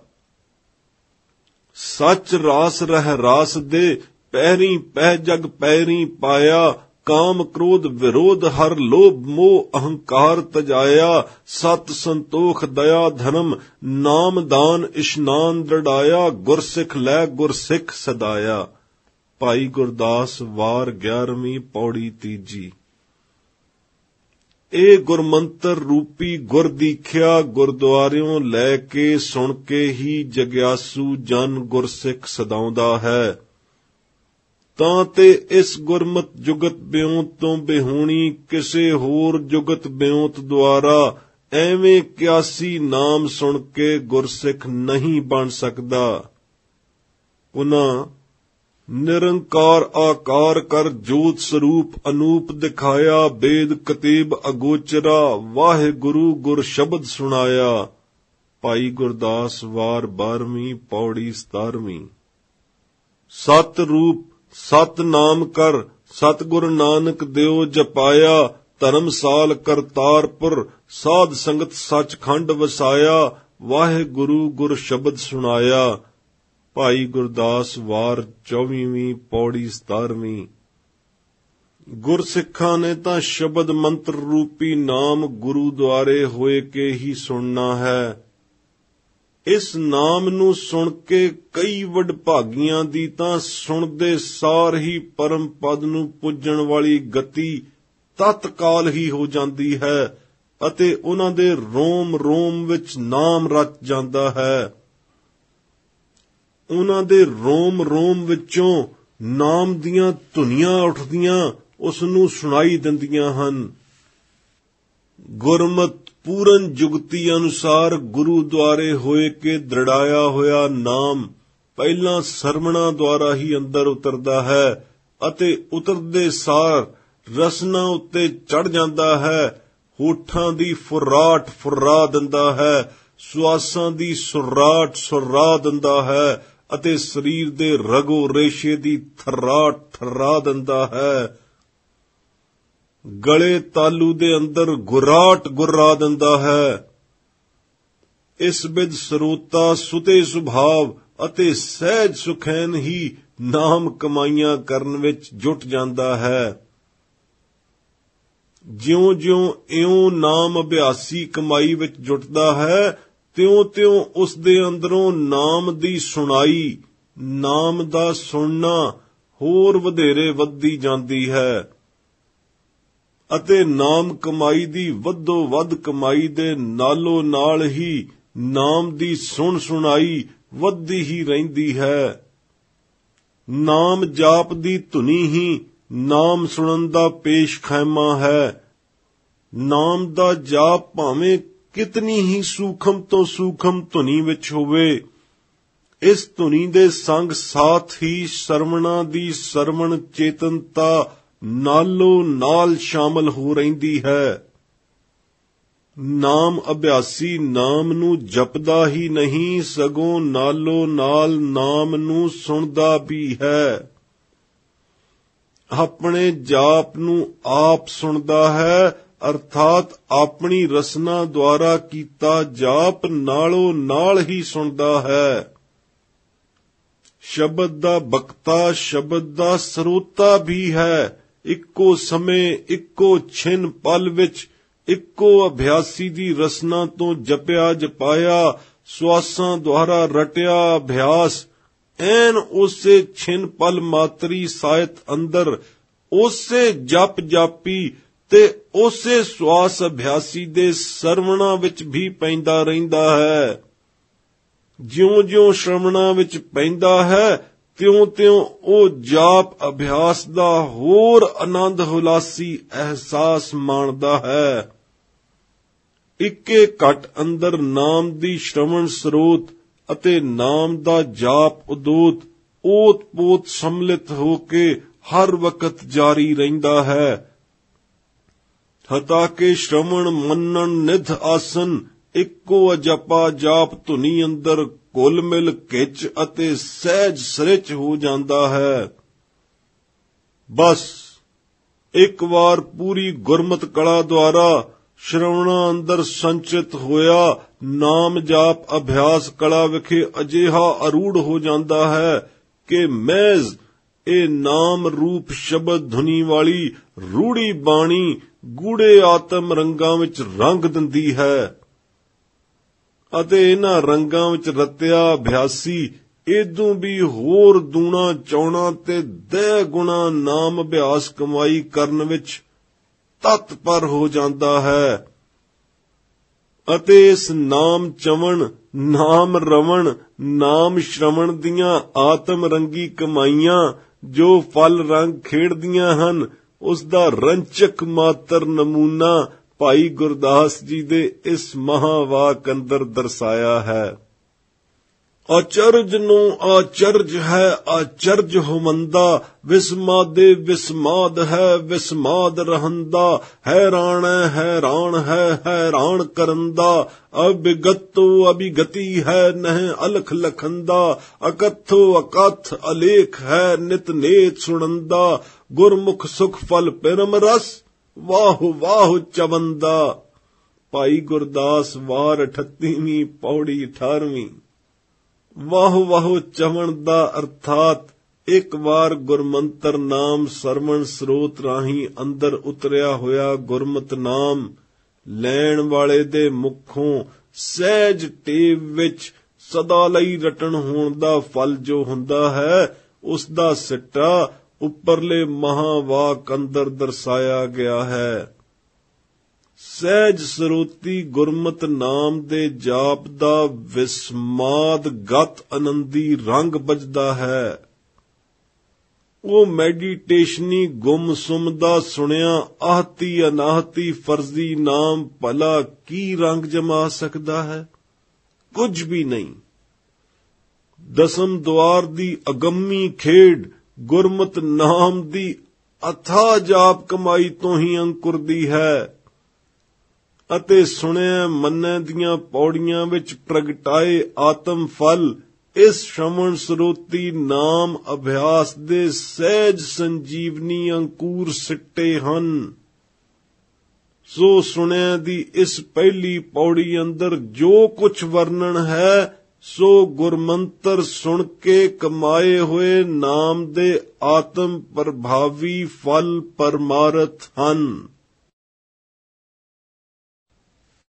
ਸਚ ਰਾਸ ਰਹਿ ਰਾਸ ਦੇ ਪੈਰੀ ਪਹਿ ਜਗ ਪੈਰੀ ਪਾਇਆ, ਕਾਮ ਕ੍ਰੋਧ ਵਿਰੋਧ ਹਰ ਲੋਭ ਮੋਹ ਅਹੰਕਾਰ ਤਜਾਇਆ, ਸਤ ਸੰਤੋਖ ਦਇਆ ਧਰਮ ਨਾਮ ਦਾਨ ਇਸ਼ਨਾਨ ਦ੍ਰਿੜਾਇਆ, ਗੁਰਸਿੱਖ ਲੈ ਗੁਰਸਿੱਖ ਸਦਾਇਆ। ਭਾਈ ਗੁਰਦਾਸ ਵਾਰ 11ਵੀਂ ਪੌੜੀ ਤੀਜੀ। ਇਹ ਗੁਰਮੰਤਰ ਰੂਪੀ ਗੁਰ ਦੀਖਿਆ ਗੁਰਦੁਆਰਿਓਂ ਲੈ ਕੇ ਸੁਣ ਕੇ ਹੀ ਜਗਿਆਸੂ ਜਨ ਗੁਰਸਿੱਖ ਸਦਾਉਂਦਾ ਹੈ। ਤਾਂ ਤੇ ਇਸ ਗੁਰਮਤ ਜੁਗਤ ਬਿਉਂਤ ਤੋਂ ਬਿਹੂਣੀ ਕਿਸੇ ਹੋਰ ਜੁਗਤ ਬਿਉਂਤ ਦੁਆਰਾ ਐਵੇਂ ਕਿਆਸੀ ਨਾਮ ਸੁਣ ਕੇ ਗੁਰਸਿੱਖ ਨਹੀਂ ਬਣ ਸਕਦਾ। ਉਹਨਾਂ ਨਿਰੰਕਾਰ ਆਕਾਰ ਕਰ ਜੋਤ ਸਰੂਪ ਅਨੂਪ ਦਿਖਾਇਆ, ਬੇਦ ਕਤੀਬ ਅਗੋਚਰਾ ਵਾਹਿਗੁਰੂ ਗੁਰ ਸ਼ਬਦ ਸੁਣਾਇਆ। ਭਾਈ ਗੁਰਦਾਸ ਵਾਰ 12ਵੀਂ ਪੌੜੀ 17ਵੀਂ। ਸਤ ਰੂਪ ਸਤ ਨਾਮ ਕਰ ਸਤਿਗੁਰ ਨਾਨਕ ਦਿਓ ਜਪਾਇਆ, ਧਰਮਸਾਲ ਕਰਤਾਰਪੁਰ, ਸਾਧ ਸੰਗਤ ਸੱਚਖੰਡ ਵਸਾਇਆ, ਵਾਹਿਗੁਰੂ ਗੁਰ ਸ਼ਬਦ ਸੁਣਾਇਆ। ਭਾਈ ਗੁਰਦਾਸ ਵਾਰ 24ਵੀਂ ਪੌੜੀ 17ਵੀਂ। ਗੁਰਸਿੱਖਾਂ ਨੇ ਤਾਂ ਸ਼ਬਦ ਮੰਤਰ ਰੂਪੀ ਨਾਮ ਗੁਰੂ ਦੁਆਰੇ ਹੋਏ ਕੇ ਹੀ ਸੁਣਨਾ ਹੈ। ਇਸ ਨਾਮ ਨੂੰ ਸੁਣ ਕੇ ਕਈ ਵਡਭਾਗੀਆਂ ਦੀ ਤਾਂ ਸੁਣਦੇ ਸਾਰ ਹੀ ਪਰਮ ਪਦ ਨੂੰ ਪੁੱਜਣ ਵਾਲੀ ਗਤੀ ਤਤਕਾਲ ਹੀ ਹੋ ਜਾਂਦੀ ਹੈ ਅਤੇ ਉਹਨਾਂ ਦੇ ਰੋਮ ਰੋਮ ਵਿੱਚ ਨਾਮ ਰਚ ਜਾਂਦਾ ਹੈ। ਉਹਨਾਂ ਦੇ ਰੋਮ ਰੋਮ ਵਿੱਚੋਂ ਨਾਮ ਦੀਆਂ ਧੁਨੀਆਂ ਉੱਠਦੀਆਂ ਉਸ ਨੂੰ ਸੁਣਾਈ ਦਿੰਦੀਆਂ ਹਨ। ਗੁਰਮਤ ਪੂਰਨ ਜੁਗਤੀ ਅਨੁਸਾਰ ਗੁਰੂ ਦੁਆਰੇ ਹੋਏ ਕੇ ਦ੍ਰਿੜਾਇਆ ਹੋਇਆ ਨਾਮ ਪਹਿਲਾਂ ਸਰਵਣਾ ਦੁਆਰਾ ਹੀ ਅੰਦਰ ਉਤਰਦਾ ਹੈ ਅਤੇ ਉਤਰਦੇ ਸਾਰ ਰਸਨਾ ਉੱਤੇ ਚੜ ਜਾਂਦਾ ਹੈ। ਹੋਠਾਂ ਦੀ ਫੁਰਾਟ ਫੁਰਾ ਦਿੰਦਾ ਹੈ, ਸੁਆਸਾਂ ਦੀ ਸੁਰਾਟ ਸੁਰਾ ਦਿੰਦਾ ਹੈ ਅਤੇ ਸਰੀਰ ਦੇ ਰਗੋ ਰੇਸ਼ੇ ਦੀ ਥਰਾਟ ਥਰਾ ਦਿੰਦਾ ਹੈ। ਗਲੇ ਤਾਲੂ ਦੇ ਅੰਦਰ ਗੁਰਾਟ ਗੁਰਾ ਦਿੰਦਾ ਹੈ। ਇਸ ਬਿਦ ਸਰੋਤਾ ਸੁਤੇ ਸੁਭਾਵ ਅਤੇ ਸਹਿਜ ਸੁਖੈਨ ਹੀ ਨਾਮ ਕਮਾਈਆਂ ਕਰਨ ਵਿੱਚ ਜੁਟ ਜਾਂਦਾ ਹੈ। ਜਿਉਂ-ਜਿਉਂ ਇਉਂ ਨਾਮ ਅਭਿਆਸੀ ਕਮਾਈ ਵਿੱਚ ਜੁਟਦਾ ਹੈ, ਤਿਉਂ-ਤਿਉਂ ਉਸ ਦੇ ਅੰਦਰੋਂ ਨਾਮ ਦੀ ਸੁਣਾਈ, ਨਾਮ ਦਾ ਸੁਣਨਾ ਹੋਰ ਵਧੇਰੇ ਵੱਧਦੀ ਜਾਂਦੀ ਹੈ ਅਤੇ ਨਾਮ ਕਮਾਈ ਦੀ ਵੱਧੋ ਵੱਧ ਕਮਾਈ ਦੇ ਨਾਲੋਂ ਨਾਲ ਹੀ ਨਾਮ ਦੀ ਸੁਣ ਸੁਣਾਈ ਵੱਧਦੀ ਹੀ ਰਹਿੰਦੀ ਹੈ। ਨਾਮ ਜਾਪ ਦੀ ਧੁਨੀ ਹੀ ਨਾਮ ਸੁਣਨ ਦਾ ਪੇਸ਼ ਖੈਮਾ ਹੈ। ਨਾਮ ਦਾ ਜਾਪ ਭਾਵੇਂ ਕਿਤਨੀ ਹੀ ਸੂਖਮ ਤੋਂ ਸੂਖਮ ਧੁਨੀ ਵਿੱਚ ਹੋਵੇ, ਇਸ ਧੁਨੀ ਦੇ ਸੰਗ ਸਾਥ ਹੀ ਸਰਵਣਾ ਦੀ ਸਰਵਣ ਚੇਤਨਤਾ ਨਾਲੋਂ ਨਾਲ ਸ਼ਾਮਲ ਹੋ ਰਹਿੰਦੀ ਹੈ। ਨਾਮ ਅਭਿਆਸੀ ਨਾਮ ਨੂੰ ਜਪਦਾ ਹੀ ਨਹੀਂ, ਸਗੋਂ ਨਾਲੋਂ ਨਾਲ ਨਾਮ ਨੂੰ ਸੁਣਦਾ ਵੀ ਹੈ। ਆਪਣੇ ਜਾਪ ਨੂੰ ਆਪ ਸੁਣਦਾ ਹੈ, ਅਰਥਾਤ ਆਪਣੀ ਰਸਨਾ ਦੁਆਰਾ ਕੀਤਾ ਜਾਪ ਨਾਲੋਂ ਨਾਲ ਹੀ ਸੁਣਦਾ ਹੈ। ਸ਼ਬਦ ਦਾ ਬਖਤਾ, ਸ਼ਬਦ ਦਾ ਸਰੋਤਾ ਵੀ ਹੈ। ਇੱਕੋ ਸਮੇਂ, ਇੱਕੋ ਛਿਨ ਪਲ ਵਿੱਚ, ਇੱਕੋ ਅਭਿਆਸੀ ਦੀ ਰਸਨਾ ਤੋਂ ਜਪਿਆ ਜਪਾਇਆ, ਸਵਾਸਾਂ ਦੁਆਰਾ ਰਟਿਆ ਅਭਿਆਸ ਐਨ ਉਸੇ ਛਿਨ ਪਲ ਮਾਤਰੀ ਸਾਹਿਤ ਅੰਦਰ, ਉਸੇ ਜਪ ਜਾਪੀ ਤੇ ਉਸੇ ਸਵਾਸ ਅਭਿਆਸੀ ਦੇ ਸਰਵਣਾ ਵਿੱਚ ਵੀ ਪੈਂਦਾ ਰਹਿੰਦਾ ਹੈ। ਜਿਉਂ-ਜਿਉਂ ਸ਼ਰਵਣਾ ਵਿੱਚ ਪੈਂਦਾ ਹੈ, ਤਿਉਂ-ਤਿਉਂ ਉਹ ਜਾਪ ਅਭਿਆਸ ਦਾ ਹੋਰ ਆਨੰਦ ਹੁਲਾਸੀ ਅਹਿਸਾਸ ਮਾਣਦਾ ਹੈ। ਇੱਕੇ ਘਟ ਅੰਦਰ ਨਾਮ ਦੀ ਸ਼ਰਵਣ ਸਰੋਤ ਅਤੇ ਨਾਮ ਦਾ ਜਾਪ ਉਦੋਤ ਓਤ-ਪੋਤ ਸੰਮਿਲਿਤ ਹੋ ਕੇ ਹਰ ਵਕਤ ਜਾਰੀ ਰਹਿੰਦਾ ਹੈ। ਹਤਾ ਕੇ ਸ਼ਰਵਣ ਮੰਨਣ ਨਿਧ ਆਸਨ, ਇੱਕੋ ਅਜਪਾ ਜਾਪ ਧੁਨੀ ਅੰਦਰ ਘੁਲ ਮਿਲ ਖਿੱਚ ਅਤੇ ਸਹਿਜ ਸਰਿਚ ਹੋ ਜਾਂਦਾ ਹੈ। ਬਸ ਇੱਕ ਵਾਰ ਪੂਰੀ ਗੁਰਮਤ ਕਲਾ ਦੁਆਰਾ ਸ਼ਰਵਣਾ ਅੰਦਰ ਸੰਚਿਤ ਹੋਇਆ ਨਾਮ ਜਾਪ ਅਭਿਆਸ ਕਲਾ ਵਿਖੇ ਅਜਿਹਾ ਅਰੂੜ ਹੋ ਜਾਂਦਾ ਹੈ ਕਿ ਮਹਿਜ਼ ਇਹ ਨਾਮ ਰੂਪ ਸ਼ਬਦ ਧੁਨੀ ਵਾਲੀ ਰੂੜੀ ਬਾਣੀ ਗੂੜੇ ਆਤਮ ਰੰਗਾਂ ਵਿੱਚ ਰੰਗ ਦਿੰਦੀ ਹੈ ਅਤੇ ਇਹਨਾਂ ਰੰਗਾਂ ਵਿੱਚ ਰਤਿਆ ਅਭਿਆਸੀ ਇਦੋਂ ਵੀ ਹੋਰ ਦੂਣਾ ਚੌਣਾ ਤੇ ਦਹਿ ਗੁਣਾ ਨਾਮ ਅਭਿਆਸ ਕਮਾਈ ਕਰਨ ਵਿੱਚ ਤਤਪਰ ਹੋ ਜਾਂਦਾ ਹੈ ਅਤੇ ਇਸ ਨਾਮ ਚਵਣ, ਨਾਮ ਰਵਣ, ਨਾਮ ਸ਼ਰਵਣ ਦੀਆਂ ਆਤਮ ਰੰਗੀ ਕਮਾਈਆਂ ਜੋ ਫਲ ਰੰਗ ਖੇਡਦੀਆਂ ਹਨ, ਉਸ ਦਾ ਰੰਚਕ ਮਾਤਰ ਨਮੂਨਾ ਭਾਈ ਗੁਰਦਾਸ ਜੀ ਦੇ ਇਸ ਮਹਾਵਾਕ ਅੰਦਰ ਦਰਸਾਇਆ ਹੈ। ਅਚਰਜ ਨੂੰ ਆਚਰਜ ਹੈ ਆਚਰਜ ਹੋਵੰਦਾ, ਵਿਸਮਾਦੇ ਵਿਸਮਾਦ ਹੈ ਵਿਸਮਾਦ ਰਹੰਦਾ, ਹੈਰਾਨ ਹੈ ਹੈਰਾਨ ਕਰੰਦਾ, ਅਭਿਗਤੋ ਅਭਿਗਤੀ ਹੈ ਨਹਿ ਅਲਖ ਲਖੰਦਾ, ਅਕਥੋ ਅਕਥ ਅਲੇਖ ਹੈ ਨਿਤ ਨੇਤ ਸੁਣੰਦਾ, ਗੁਰਮੁਖ ਸੁਖ ਫਲ ਪਰਮ ਰਸ, ਵਾਹ ਵਾਹ ਚਵੰਦਾ। ਭਾਈ ਗੁਰਦਾਸ ਵਾਰ 38ਵੀਂ ਪੌੜੀ 18ਵੀਂ। ਵਾਹ ਵਾਹ ਚਵਣ ਦਾ ਅਰਥਾਤ ਇੱਕ ਵਾਰ ਗੁਰਮੰਤਰ ਨਾਮ ਸਰਵਣ ਸਰੋਤ ਰਾਹੀਂ ਅੰਦਰ ਉਤਰਿਆ ਹੋਇਆ ਗੁਰਮਤਿ ਨਾਮ ਲੈਣ ਵਾਲੇ ਦੇ ਮੁਖੋਂ ਸਹਿਜ ਟੇਵ ਵਿੱਚ ਸਦਾ ਲਈ ਰਟਣ ਹੋਣ ਦਾ ਫਲ ਜੋ ਹੁੰਦਾ ਹੈ, ਉਸ ਦਾ ਸਿੱਟਾ ਉੱਪਰਲੇ ਮਹਾਵਾਕ ਅੰਦਰ ਦਰਸਾਇਆ ਗਿਆ ਹੈ। ਸਹਿਜ ਸਰੋਤੀ ਗੁਰਮਤ ਨਾਮ ਦੇ ਜਾਪ ਦਾ ਵਿਸਮਾਦ ਗਤ ਆਨੰਦੀ ਰੰਗ ਵੱਜਦਾ ਹੈ। ਉਹ ਮੈਡੀਟੇਸ਼ਨੀ ਗੁੰਮ-ਸੁੰਮ ਦਾ ਸੁਣਿਆ ਆਹਤੀ ਅਨਾਹਤੀ ਫਰਜ਼ੀ ਨਾਮ ਭਲਾ ਕੀ ਰੰਗ ਜਮਾ ਸਕਦਾ ਹੈ? ਕੁਝ ਵੀ ਨਹੀਂ। ਦਸਮ ਦੁਆਰ ਦੀ ਅਗੰਮੀ ਖੇਡ ਗੁਰਮਤ ਨਾਮ ਦੀ ਅਥਾਹ ਜਾਪ ਕਮਾਈ ਤੋਂ ਹੀ ਅੰਕੁਰਦੀ ਹੈ ਅਤੇ ਸੁਣਿਆ ਮੰਨੈ ਦੀਆਂ ਪੌੜੀਆਂ ਵਿੱਚ ਪ੍ਰਗਟਾਏ ਆਤਮ ਫਲ ਇਸ ਸ਼ਰਵਣ ਸਰੋਤੀ ਨਾਮ ਅਭਿਆਸ ਦੇ ਸਹਿਜ ਸੰਜੀਵਨੀ ਅੰਕੁਰ ਸਿੱਟੇ ਹਨ। ਸੋ ਸੁਣਿਆ ਦੀ ਇਸ ਪਹਿਲੀ ਪੌੜੀ ਅੰਦਰ ਜੋ ਕੁਝ ਵਰਣਨ ਹੈ, ਸੋ ਗੁਰਮੰਤਰ ਸੁਣ ਕੇ ਕਮਾਏ ਹੋਏ ਨਾਮ ਦੇ ਆਤਮ ਪ੍ਰਭਾਵੀ ਫਲ ਪਰਮਾਰਥ ਹਨ।